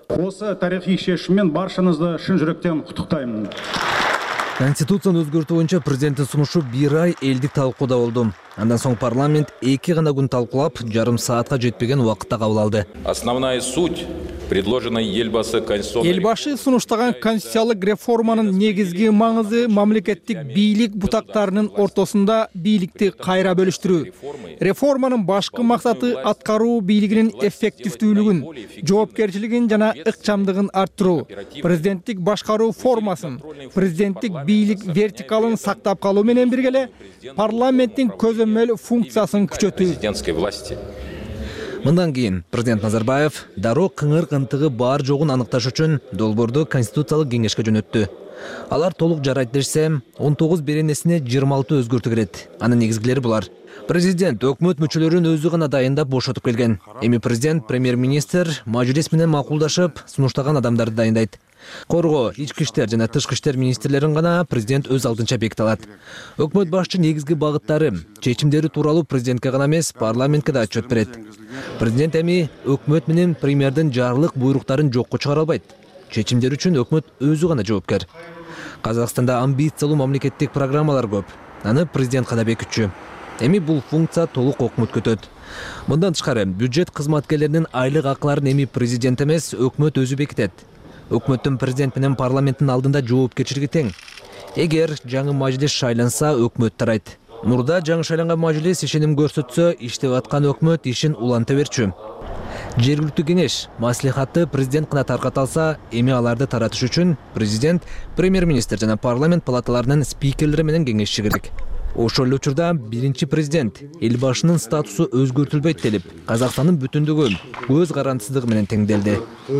Осы тарихи шешіммен баршаңызды шын жүректен құттықтаймын. Конституцияны өзгөртүү боюнча президенттин сунушу 1 ай элдик талкууда болду. Андан соң парламент 2 гана күн талкуулап, жарым саатка жетпеген убакытта кабыл алды. Основная суть предложенной Елбасы конституционной... Елбашы сунуштаган конституциялык реформанын негизги маңызы мамлекеттик бийлик бутактарынын ортосунда бийликти кайра бөлүштүрүү. Реформанын башкы максаты аткаруу бийлигинин эффективдүүлүгүн, жоопкерчилигин жана ыкчамдыгын арттыруу. Президенттик башкаруу формасын, президенттик бийлик вертикалын сактап калуу менен бирге эле парламенттин көзөмөл функциясын күчөтүү. Мындан кийин президент Назарбаев дароо кыңыр кынтыгы бар жогун аныкташ үчүн долбоорду конституциялык кеңешке жөнөттү. Алар толук жарайт дешсе, 19 беренесине 26 өзгөртүү кирет. Анын негизгилери булар. Президент өкмөт мүчөлөрүн өзү гана дайындап бошотуп келген. Эми президент, премьер-министр мажлис менен макулдашып, сунуштаган адамдарды дайындайт. Коргоо, ички иштер жана тышкы иштер министрлерин гана президент өз алдынча беките алат. Өкмөт башчы негизги багыттары, чечимдери тууралуу президентке гана эмес, парламентке да отчет берет. Президент эми өкмөт менен премьердин жарлык буйруктарын жокко чыгара албайт. Чечимдер үчүн өкмөт өзү гана жоопкер. Казакстанда амбициялуу мамлекеттик программалар көп. Аны президент гана бекитчү. Эми бул функция толук өкмөткө өтөт. Мындан тышкары, бюджет кызматкерлеринин айлык акыларын эми президент эмес, өкмөт өзү бекитет. Өкмөттүн президент менен парламенттин алдында жоопкерчилиги тең. Эгер жаңы мажлис шайланса, өкмөт тарайт. Мурда жаңы шайланган мажлис ишеним көрсөтсө, иштеп аткан өкмөт ишин уланта берчү. Жергиликтүү кеңеш, маслихатты президент гана тарката алса, эми аларды таратыш үчүн президент, премьер-министр жана парламент палаталарынын спикерлери менен кеңешчи керек. Ошол эле учурда биринчи президент эл башынын статусу өзгөртүлбөйт делип, Казакстандын бүтүндүгү көз карандысыздыгы менен теңделди.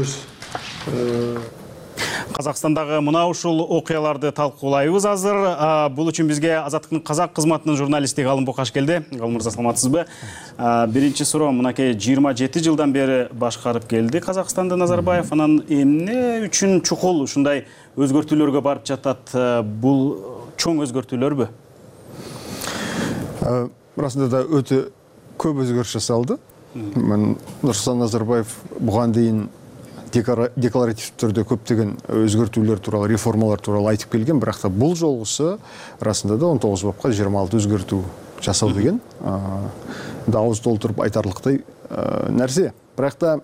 Казакстандагы мына ушул окуяларды талкуулайбыз азыр. Бул үчүн бизге Азаттыктын казак кызматынын журналисти Галым Бокаш келди. Галым мырза, саламатсызбы? Биринчи суроо, мынакей 27 жылдан бери башкарып келди Казакстанды Назарбаев. Анан эмне үчүн чукул ушундай өзгөртүүлөргө барып жатат? Бул чоң өзгөртүүлөрбү? Расында да өтө көп өзгөрүш жасалды. Нурсултан Назарбаев буган дейин декларативдүү түрдө көптөгөн өзгөртүүлөр тууралуу, реформалар тууралуу айтып келген, бирок та бул жолгусу расында да 19 бапка 26 өзгөртүү жасау деген ауыз толтуруп айтарлыктай нерсе. Бирок та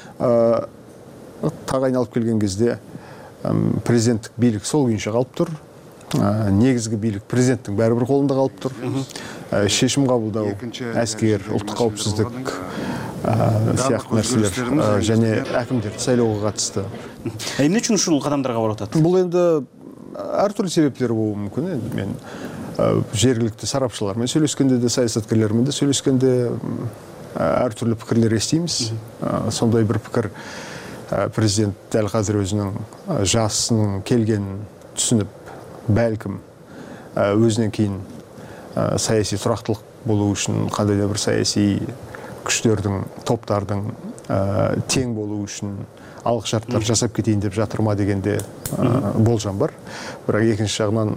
тагайын алып келген кезде президенттик бийлик сол күйүнчө калып тур. Негизги бийлик президенттин баары бир колунда калып тур. Шешим кабылдоо, аскер, улуттук каупсуздук сыяктуу нерселер және әкімдерді сайлауға қатысты. Эмне үчүн ушул кадамдарга барып атат? Бул енді ар түрлүү себептер болушу мүмкүн. Мен жергиликтүү сарапчылармен сүйлөшкөндө да, саясаткерлермен да сүйлөшкөндө ар түрлүү пикирлер эстейбиз. Сондай бир пикир президент дәл қазір өзүнүн жасынын келгенин түшүнүп, бәлким өзүнөн кийин саясий турактылык болуу үчүн кандайдыр бир саясий күчтөрдүн, топтардын тең болуу үчүн алык шарттар жасап кетейин деп жатырма дегенде болжам бар. Бирок экинчи жагынан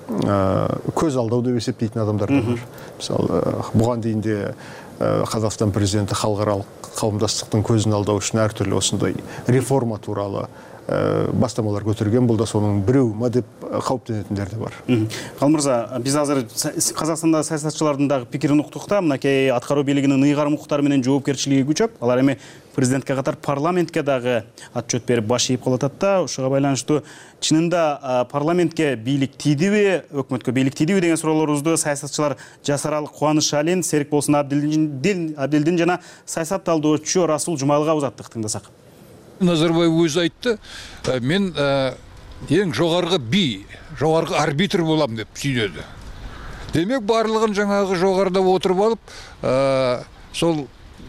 көз алдоо деп эсептейтин адамдар да бар. Мисалы, буган дейин де Казакстан президенти халыкаралык кауымдастыктын көзүн алдоо үчүн ар түрлүү осундай реформа тууралуу бастамалар көтөргөн. Бул да сонун бирөө ма деп кауптенетиндер де бар. Галым мырза, биз азыр Казакстанда саясатчылардын дагы пикирин уктук да, мынакей аткаруу бийлигинин ыйгарым укуктары менен жоопкерчилиги күчөп, алар эми президентке катар парламентке дагы отчет берип баш ийип калатат да. Ушуга байланыштуу чынында парламентке бийлик тийдиби, өкмөткө бийлик тийдиби деген суроолорубузду саясатчылар Жасарал Кубанышалин, Серик Болсун Абдилдин жана саясат талдоочу Расул Жумалыга узаттык, тыңдасак. Назарбаев өзі айтты, мен ең жоғарғы би, жоғарғы арбитр болам деп сүйдеді. Демек барлығын жаңағы жоғарыда отырып алып, сол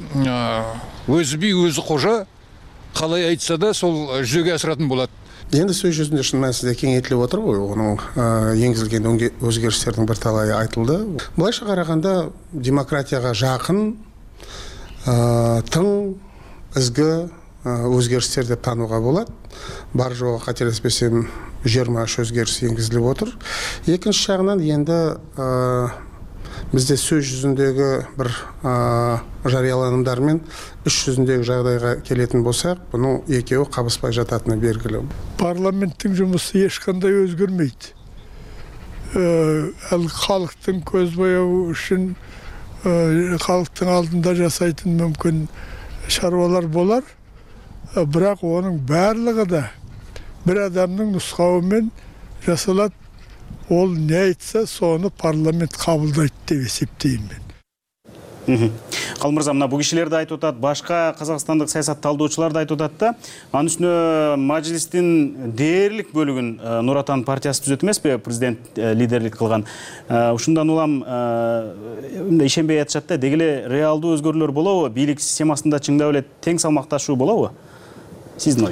өзі би, өзі қожа, қалай айтса да сол жүзеге асыратын болады. Енді сөз жүзінде шын мәнісінде кеңейтіліп отыр ғой, оның енгізілген өзгерістердің бір талайы айтылды. Былайша қарағанда демократияға жақын, тың, ізгі өзгерістер деп тануға болады. Бар жоғы қателеспесем 23 өзгеріс енгізіліп отыр. Екінші жағынан енді бізде сөз жүзіндегі бір жарияланымдар мен іс жүзіндегі жағдайға келетін болсақ, бұның екеуі қабыспай жататыны белгілі. Парламенттің жұмысы ешқандай өзгермейді. Халықтың көзбояуы үшін халықтың алдында жасайтын мүмкін шаруалар болар, бірақ оның барлығы да бір адамның нұсқауымен жасалады. Ол не айтса, соны парламент қабылдайды деп есептеймін мен. Қалмырза, мына бұл кишилер да айтып отады, башка қазақстандық саясат талдоочулар да айтып отады да, анын үстүнө мажлистин дээрлик бөлүгүн Нур Отан партиясы түзөт эмеспи, президент лидерлик кылган. Ушундан улам ишенбей атышат да, деги эле реалдуу өзгөрүүлөр болобу, бийлик системасында чыңдап эле тең салмакташуу болобу? Сиздин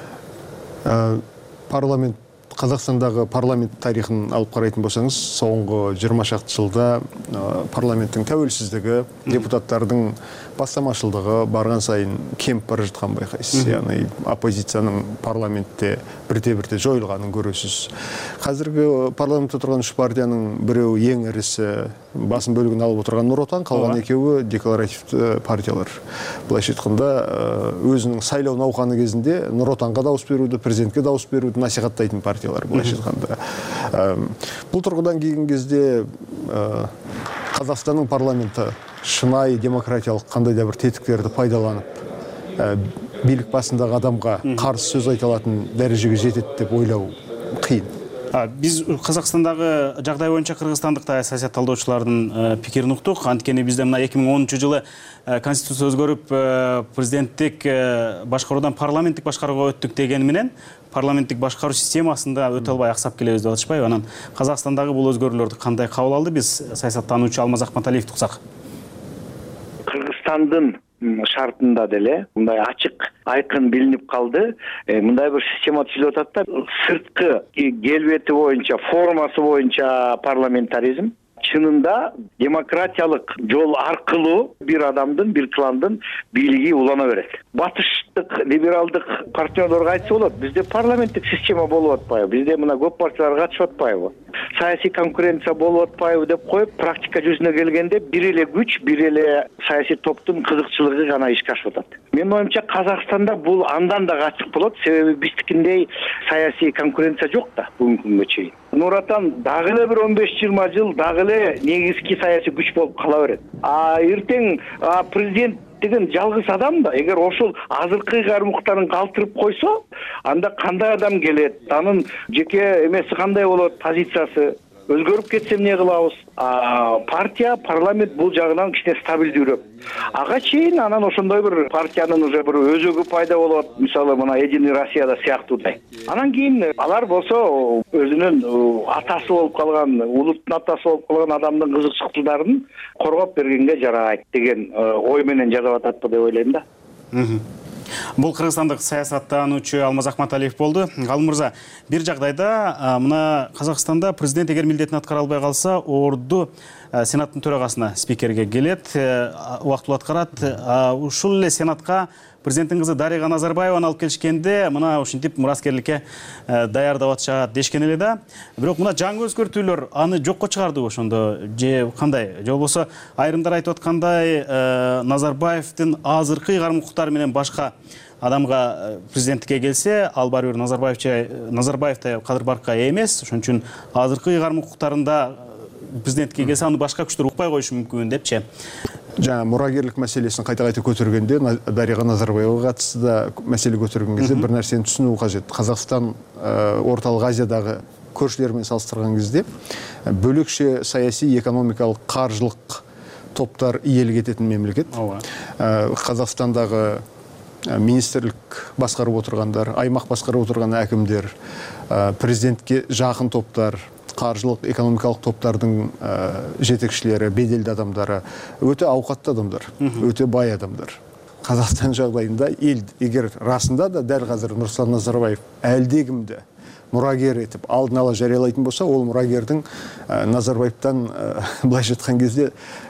ой? Парламент Қазақстандағы парламент тарихын алып қарайтын болсаңыз, соңғы 20 шақты жылда парламенттің тәуелсіздігі, депутаттардың бастамашылдығы барған сайын кеміп бара жатқан байқайсыз. Яғни оппозицияның парламентте бірте-бірте жойылғанын көресіз. Қазіргі парламентте отырған үш партияның біреуі ең ірісі, басым бөлігін алып отырған Нұр Отан, қалған екеуі декларативті партиялар. Былайша айтқанда, өзінің сайлау науқаны кезінде Нұр Отанға дауыс беруді, президентке дауыс беруді насихаттайтын партиялар, былайша айтқанда. Бұл тұрғыдан келген кезде Қазақстанның парламенті шынайы демократиялық қандай да бір тетіктерді пайдаланып, билік басындағы адамға қарсы сөз айта алатын дәрежеге жетеді деп ойлау қиын. Біз Қазақстандағы жағдай бойынша Қырғызстандық саясат талдаушылардың пикирин уктук. Анткени бизде мына 2010 жылы конституция өзгөрүп, президенттик башкаруудан парламенттик башкарууга өттүк деген менен парламенттик башкаруу системасында өтө албай аксап келебиз деп атышпайбы? Анан Казакстандагы бул өзгөрүүлөрдү кандай кабыл алды? Биз саясаттануучу Алмаз Акматалиевди уксак. Кыргызстандын шартында деле мындай ачык айкын билинип калды. Мындай бир система түзүлүп атат да, сырткы келбети боюнча, формасы боюнча парламентаризм, чынында демократиялык жол аркылуу бир адамдын, бир кландын бийлиги улана берет. Батыштык либералдык партнерлорго айтса болот, бизде парламенттик система болуп атпайбы, бизде мына көп партиялар катышып атпайбы, саясий конкуренция болуп атпайбы деп коюп, практика жүзүнө келгенде бир эле күч, бир эле саясий топтун кызыкчылыгы гана ишке ашып атат. Менин оюмча Казакстанда бул андан да ачык болот, себеби биздикиндей саясий конкуренция жок да бүгүнкү күнгө чейин. Нур Отан дагы эле бир 15-20 жыл дагы эле негизги саясий күч болуп кала берет. Эртең президент деген жалгыз адам да, эгер ошол азыркы ыйгарым-укуктарын калтырып койсо, анда кандай адам келет, анын жеке эмеси кандай болот, позициясы өзгөрүп кетсе эмне кылабыз? Партия, парламент бул жагынан кичине стабилдүүрөөк. Ага чейин анан ошондой бир партиянын уже бир өзөгү пайда болот, мисалы мына Единый Россияда сыяктуудай. Анан кийин алар болсо өзүнүн атасы болуп калган, улуттун атасы болуп калган адамдын кызыкчылыктарын коргоп бергенге жарайт деген ой менен жазып атат деп ойлойм да. Бұл Қырғызстандық саясаттануучу Алмаз Акматалиев болды. Галым мырза, бир жагдайда мына Қазақстанда президент эгер милдетин аткара албай калса, орду сенаттын төрагасына, спикерге келет, убактылуу аткарат. Ушул эле сенатка президенттин кызы Дарига Назарбаеваны алып келишкенде, мына ушинтип мураскерликке даярдап атышат дешкен эле да. Бирок мына жаңы өзгөртүүлөр аны жокко чыгарды ошондо же кандай? Же болбосо айрымдар айтып аткандай Назарбаевдин азыркы ыйгарым-укуктары менен башка адамга президенттикке келсе, ал баары бир Назарбаевтай кадыр-баркка ээ эмес. Ошон үчүн азыркы ыйгарым-укуктарында президентке келсе, аны башка күчтөр укпай коюшу мүмкүн депчи. Жаңа мурагерлик мәселесін қайта-қайта көтергенде, Дариға Назарбаеваға қатысты да мәселе көтерген кезде бір нәрсені түсіну қажет. Қазақстан орталық Азиядағы көршілермен салыстырған кезде бөлекше саяси, экономикалық, қаржылық топтар иелік ететін мемлекет. Қазақстандағы министрлік басқарып отырғандар, аймақ басқарып отырған әкімдер, президентке жақын топтар, қаржылық, экономикалық топтардың жетекшілері, беделді адамдары, өте ауқатты адамдар, өте бай адамдар. Қазақстан жағдайында ел, егер расында да дәл қазір Нұрсұлтан Назарбаев әлдегімді мұрагер етіп алдын ала жариялайтын болса, ол мұрагердің Назарбаевтан былайша айтқан кезде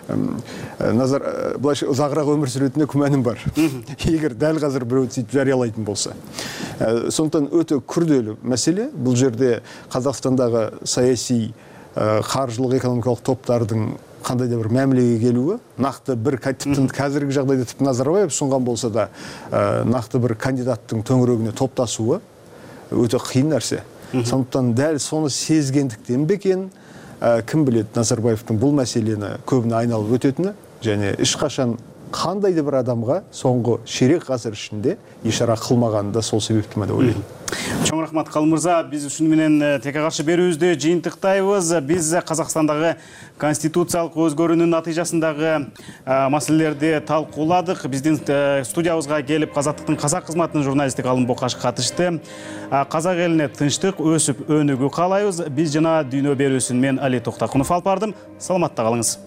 былайша ұзағырақ өмір сүретініне күмәнім бар. Егер дәл қазір біреу сөйтіп жариялайтын болса. Сондықтан өте күрделі мәселе. Бұл жерде Қазақстандағы саяси, қаржылық, экономикалық топтардың кандайдыр бир мамилеге келүүгө, накты бир типтен қазіргі жағдайда тип Назарбаев сунган болса да, накты бир кандидаттың төңөрөгүнө топташууга өтө кыйын нерсе. Сондықтан дәл соны сезгендіктен бекен, кім білет Назарбаевтың бұл мәселені көбіне айналып өтетіні, және ешқашан қандайды бір адамға соңғы ширек ғасыр ішінде ишара қылмағаны да сол себепті ме деп ойлаймын. Чоң рахмат Калым мырза, біз үшін менен теке каршы берүүбүздү жыйынтыктайбыз. Біз Казакстандагы конституциялык өзгөрүүнүн натыйжасындагы маселелерди талкууладык. Биздин студиябызга келип Азаттыктын казак кызматынын журналисти Калым Бокаш катышты. Казак элине тынчтык, өсүп өнүгүү каалайбыз. Биз жана дүйнө берүүсүн мен Али Токтакунов алып бардым. Саламатта калыңыз.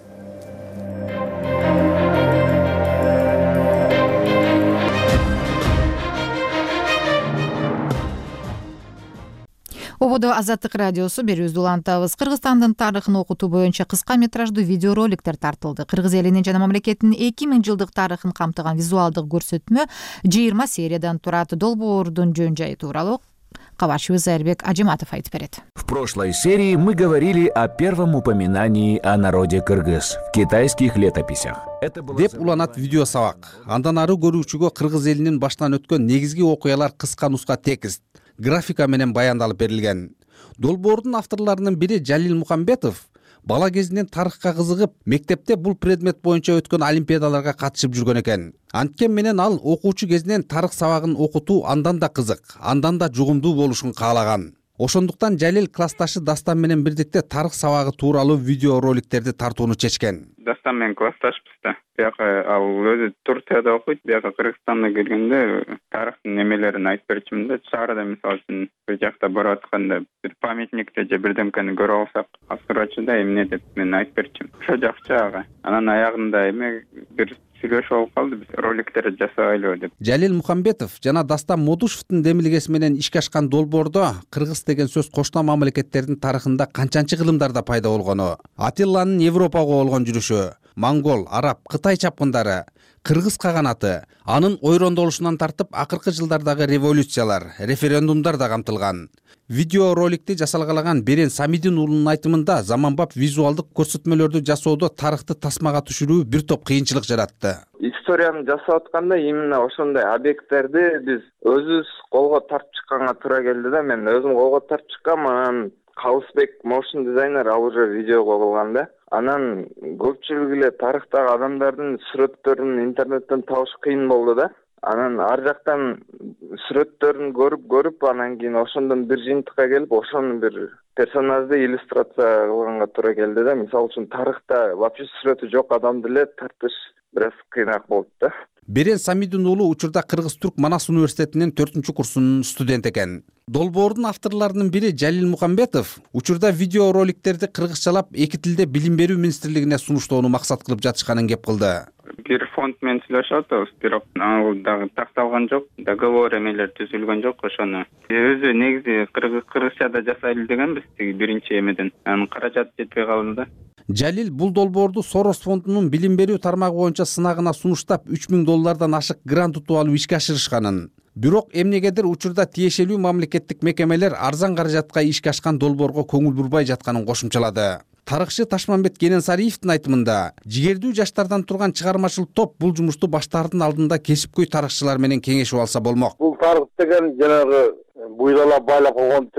Ободо Азаттык радиосу берүүбүздү улантабыз. Кыргызстандын тарыхын окутуу боюнча кыска метраждуу видеороликтер тартылды. Кыргыз элинин жана мамлекеттин 2000 жылдык тарыхын камтыган визуалдык көрсөтмө 20 сериядан турат. Долбоордун жөн жайы тууралуу кабарчыбыз Зайырбек Ажиматов айтып берет. В прошлой серии мы говорили о первом упоминании о народе кыргыз в китайских летописях. Деп уланат видео сабак. Андан ары көрүүчүгө кыргыз элинин башынан өткөн негизги окуялар кыска нуска текст, графика менен баяндалып берилген. Долбоордун авторлорунун бири Жалил Мухамбетов бала кезинен тарыхка кызыгып, мектепте бул предмет боюнча өткөн олимпиадаларга катышып жүргөн экен. Анткен менен ал окуучу кезинен тарых сабагын окутуу андан да кызык, андан да жугумдуу болушун каалаган. Ошондуктан Жалил классташы Дастан менен бирдикте тарых сабагы тууралуу видео роликтерди тартууну чечкен. Дастан менен классташпыз да. Бияка ал өзү Турцияда окуйт, бияка Кыргызстанга келгенде тарыхтын немелерин айтып берчүмүн да. Шаарда мисалы үчүн бир жакта барып атканда бир памятникте же бирдемкени көрүп алсак, асырачыда эмне деп мен айтып берчүмүн. Ошо жакча ага. Анан аягында эме бир сүйлөшүп алып калды, биз роликтерди жасабайлыбы деп. Жалил Мухамбетов жана Дастан Модушевдун демилгеси менен ишке ашкан долбоордо кыргыз деген сөз кошуна мамлекеттердин тарыхында канчанчы кылымдарда пайда болгону, Атилланын Европага болгон жүрүшү, монгол, араб, Кытай чапкындары, кыргыз каганаты, анын ойрондолушунан тартып акыркы жылдардагы революциялар, референдумдар да камтылган. Видео роликти жасалгалаган Берен Самидин уулунун айтымында заманбап визуалдык көрсөтмөлөрдү жасоодо тарыхты тасмага түшүрүү бир топ кыйынчылык жаратты. Историяны жасап атканда именно ошондой объекттерди биз өзүбүз колго тартып чыкканга туура келди да. Мен өзүм колго тартып чыккам, анан Калысбек motion дизайнер ал уже видеого кылган да. Анан көпчүлүк эле тарыхтагы адамдардын сүрөттөрүн интернеттен табыш кыйын болду да. Анан ар жактан сүрөттөрүн көрүп, анан кийин ошондон бир жыйынтыкка келип, ошону бир персонажды иллюстрация кылганга туура келди да. Мисалы үчүн тарыхта вообще сүрөтү жок адамды эле тартыш бираз кыйынаак болду да. Берен Самидин уулу учурда Кыргыз-Түрк Манас университетинин 4-курсунун студент экен. Долбоордун авторлорунун бири Жалил Мухамбетов учурда видео роликтерди кыргызчалап эки тилде билим берүү министрлигине сунуштоону максат кылып жатышканын кеп кылды. Бир фонд менен сүйлөшүп атабыз, бирок ал дагы такталган жок, договор эмелер түзүлгөн жок ошону. Өзү негизи кыргызчада жасайлы дегенбиз, биринчи эмеден. Анын каражаты жетпей калды да. Жалил бул долбоорду Сорос фондунун билим берүү тармагы боюнча сынагына сунуштап $3000 ашык грант утуп алып ишке ашырышканын. Бирок эмнегедир учурда тиешелүү мамлекеттик мекемелер арзан каражатка ишке ашкан долбоорго көңүл бурбай жатканын кошумчалады. Тарыхчы Ташмамбет Кененсариевдин айтымында, жигердүү жаштардан турган чыгармачыл топ бул жумушту баштаардын алдында кесипкөй тарыхчылар менен кеңешип алса болмок. Бул тарых деген жанагы буйдалап байлап койгон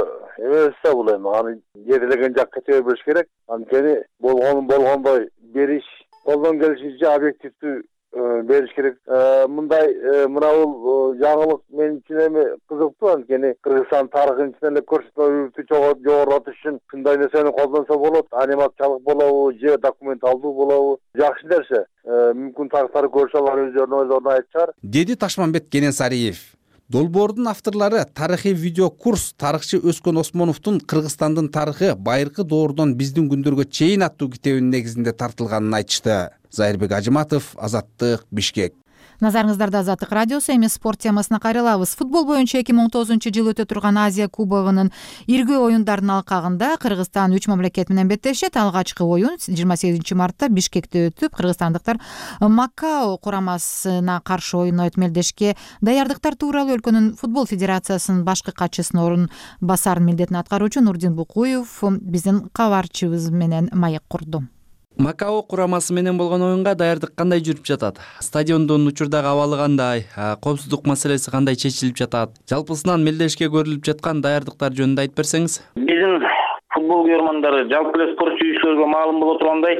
эмес да бул эми. Аны жерилеген жакка кете бериш керек. Анткени болгондой бериш, колдон келишинче объективдүү бериш керек. Мындай мына бул жаңылык мен үчүн эми кызыктуу, анткени Кыргызстан тарыхын ичинен эле көрсөтмөлөрдү жогорулатыш үчүн ушундай нерсени колдонсо болот. Анимациялык болобу же документалдуу болобу, жакшы нерсе. Мүмкүн тарыхтарды көрүшө алар өздөрүнүн ойлорун айтышар, деди Ташмамбет Кененсариев. Долбоордун авторлору тарыхый видео курс тарыхчы Өскөн Осмоновдун Кыргызстандын тарыхы байыркы доордон биздин күндөргө чейин аттуу китебинин негизинде тартылганын айтышты. Зайырбек Ажиматов, Азаттык, Бишкек. Назарыңыздарда Азаттык радиосу, эми спорт темасына кайрылабыз. Футбол боюнча 2019 өтө турган Азия кубогунун иргөө оюндарынын алкагында Кыргызстан 3 мамлекет менен беттешет. Алгачкы оюн 28 мартта Бишкекте өтүп, кыргызстандыктар Макао курамасына каршы оюн өтмөлдешке даярдыктар тууралуу өлкөнүн футбол федерациясынын башкы катчысынын орун басарынын милдетин аткаруучу Нурдин Букуев биздин кабарчыбыз менен маек курду. Макао курамасы менен болгон оюнга даярдык кандай жүрүп жатат? Стадиондун учурдагы абалы кандай? Коопсуздук маселеси кандай чечилип жатат? Жалпысынан мелдешке көрүлүп жаткан даярдыктар жөнүндө айтып берсеңиз. Биздин футбол көрөрмандары жалпы эле спорт сүйүүчүлөргө маалым боло тургандай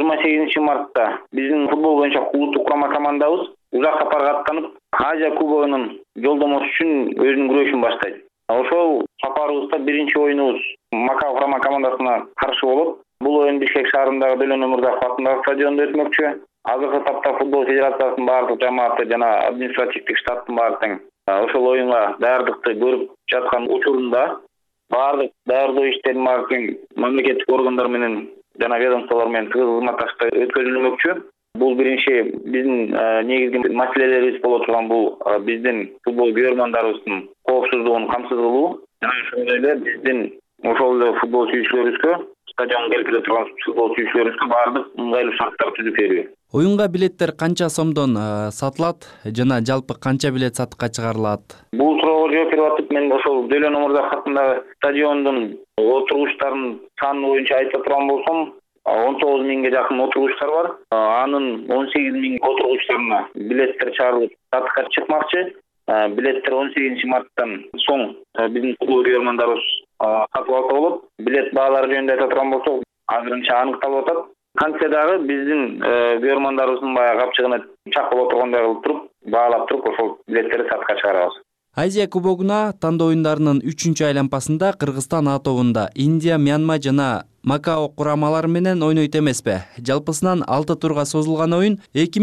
28 мартта биздин футбол боюнча улуттук курама командабыз узак сапарга аттанып Азия кубогунун жолдомосу үчүн өзүнүн күрөшүн баштайт. Ошол сапарыбызда биринчи оюнубуз Макао курама командасына каршы болуп, бул оюн Бишкек шаарындагы Дөлөн Өмүрзаков атындагы стадиондо өтмөкчү. Азыркы тапта футбол федерациясынын баардык жамааты жана административдик штаттын баары тең ошол оюнга даярдыкты көрүп жаткан учурунда баардык даярдоо иштерин баары тең мамлекеттик органдар менен жана ведомстволор менен тыгыз кызматташта өткөрүлмөкчү. Бул биринчи биздин негизги маселелерибиз боло турган бул биздин футбол көрөрмандарыбыздын коопсуздугун камсыз кылуу жана ошондой эле биздин ошол эле футбол сүйүүчүлөрүбүзгө стадионго келип келе турган футбол сүйүүчүлөрүбүзгө баардык ыңгайлуу шарттар түзүп берүү. Оюнга билеттер канча сомдон сатылат жана жалпы канча билет сатыкка чыгарылат? Бул суроого жооп берип атып, мен ошол Дөлөн Өмүрзаков атындагы стадиондун отургучтарынын саны боюнча айта турган болсом, 19 миңге жакын отургучтар бар. Анын 18 миң отургучтарына билеттер чыгарылып сатыкка чыкмакчы. Билеттер 18 марттан соң биздин футбол көрөрмандарыбыз сатып алса болот. Билет баалары жөнүндө айта турган болсок, азырынча аныкталып атат. Кантсе дагы биздин көрөрмандарыбыздын баягы капчыгына чак боло тургандай кылып туруп, баалап туруп ошол билеттерди сатыкка чыгарабыз. Азия кубогуна тандоо оюндарынын 3-чү айланпасында Кыргызстан А тобунда Индия, Мьянма жана Макао курамалары менен ойнойт эмеспи? Жалпысынан 6 турга созулган оюн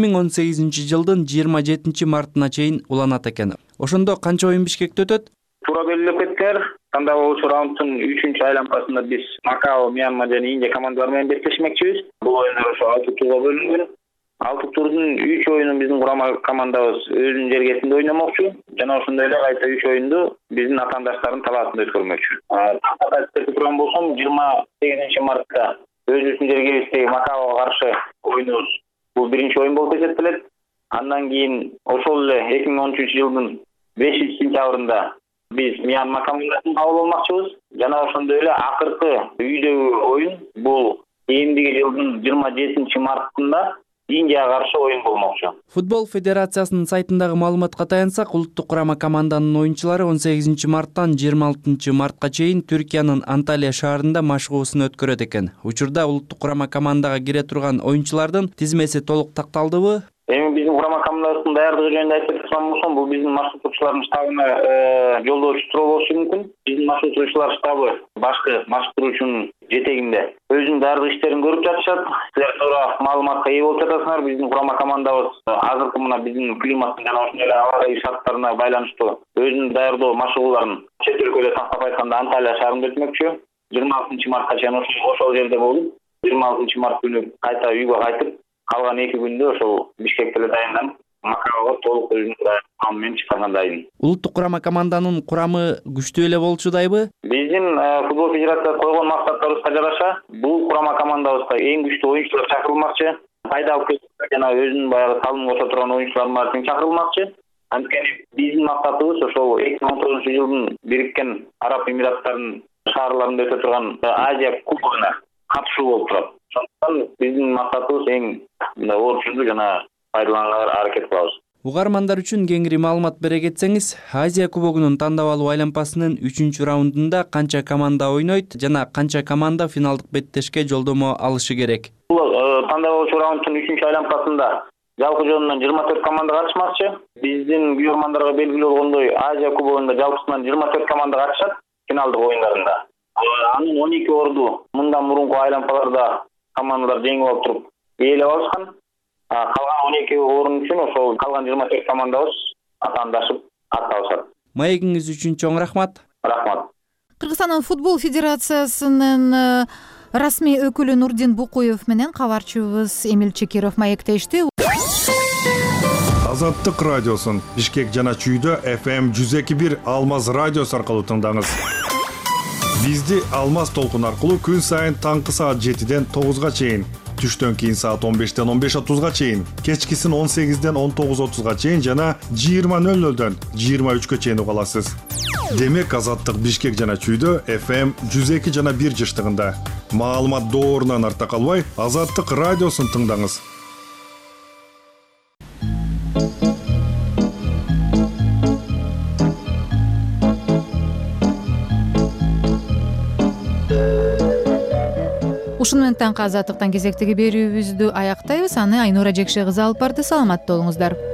2018 жылдын 27 мартына чейин уланат экен. Ошондо канча оюн Бишкекте өтөт? Туура белгилеп кеттиңер. Тандоо болчу раунддун 3-чү айланпасында биз Макао, Мьянма жана Индия командалары менен беттешмекчибиз. Бул оюндар ошо 6 турга бөлүнгөн. 6 турдун 3 оюнун биздин курама командабыз өзүнүн жергесинде ойномокчу жана ошондой эле кайта 3 оюнду биздин атаандаштардын талаасында өткөрмөкчү. Айтып турган болсом, 28 мартта өзүбүздүн жергебиздеги Макаого каршы оюнубуз бул биринчи оюн болуп эсептелет. Андан кийин ошол эле 2013 жылдын 5-сентябрында биз Мьянма командасын кабыл алмакчыбыз жана ошондой эле акыркы үйдөгү оюн бул эмдиги жылдын 27 мартында Индияга каршы оюн болмокчу. Футбол федерациясынын сайтындагы маалыматка таянсак, улуттук курама команданын оюнчулары 18 марттан 26 мартка чейин Түркиянын Анталия шаарында машыгуусун өткөрөт экен. Учурда улуттук курама командага кире турган оюнчулардын тизмеси толук такталдыбы? Эми биздин курама командабыздын даярдыгы жөнүндө айтып турган болсом, бул биздин машыктоочулардын штабына жолдоочу суроо болушу мүмкүн. Биздин машыктоочулар штабы башкы машыктыруучунун жетегинде өзүнүн даярдык иштерин көрүп жатышат. Силер туура маалыматка ээ болуп жатасыңар. Биздин курама командабыз азыркы мына биздин климаттын жана ошондой эле аба ырайы шарттарына байланыштуу өзүнүн даярдоо машыгууларын чет өлкөдө тактап айтканда Анталия шаарында өтмөкчү. 26 мартка чейин ошол жерде болуп, 26 март күнү кайта үйгө кайтып, калган 2 күндө ошол Бишкекте эле даянданып, Макаого толук өзүнүн курамы менен чыкканга дайын. Улуттук курама команданын курамы күчтүү эле болчудайбы? Биздин футбол федерациясы койгон максаттарыбызга жараша бул курама командабызга эң күчтүү оюнчулар чакырылмакчы. Пайда алып келип жана өзүнүн баягы салым кошо турган оюнчулардын баары тең чакырылмакчы. Анткени биздин максатыбыз ошол 2019 жылдын Бириккен Араб Эмираттарынын шаарларында өтө турган Азия кубогуна катышуу болуп турат. Ошондуктан биздин максатыбыз эң орчундуу жана пайдаланганга аракет кылабыз. Угармандар үчүн кеңири маалымат бере кетсеңиз, Азия кубогунун тандабалуу айланпасынын 3-чү раундунда канча команда ойнойт жана канча команда финалдык беттешке жолдомо алышы керек? Бул тандабалуу раунддун 3-чү айланпасында жалпы жөнүнөн 24 команда катышмакчы. Биздин көрөрмандарга белгилүү болгондой, Азия кубогунда жалпысынан 24 команда катышат финалдык оюндарында. Анын 12 орду мындан мурунку айланпаларда командалар жеңип алып туруп ээлеп алышкан. Калган 12 орун үчүн ошол калган 24 командабыз атаандашып атталышат. Маегиңиз үчүн чоң рахмат. Рахмат. Кыргызстандын футбол федерациясынын расмий өкүлү Нурдин Букуев менен кабарчыбыз Эмил Чекиров маектешти. Азаттык радиосун Бишкек жана Чүйдө FM 102.1 Алмаз радиосу аркылуу тыңдаңыз. Бизди Алмаз толкун аркылуу күн сайын таңкы саат 7ден 9га чейин, түштөн кийин саат 15ден 15:30га чейин, кечкисин 18ден 19:30га чейин жана 20:00дөн 23гө чейин уга аласыз. Демек Азаттык Бишкек жана Чүйдө FM 102 жана 1 жыштыгында. маалымат доорунан артта калбай Азаттык радиосун тыңдаңыз. Ушун менен таңкы Азаттыктан кезектеги берүүбүздү аяктайбыз. Аны Айнура Жекше кызы алып барды. Саламатта болуңуздар.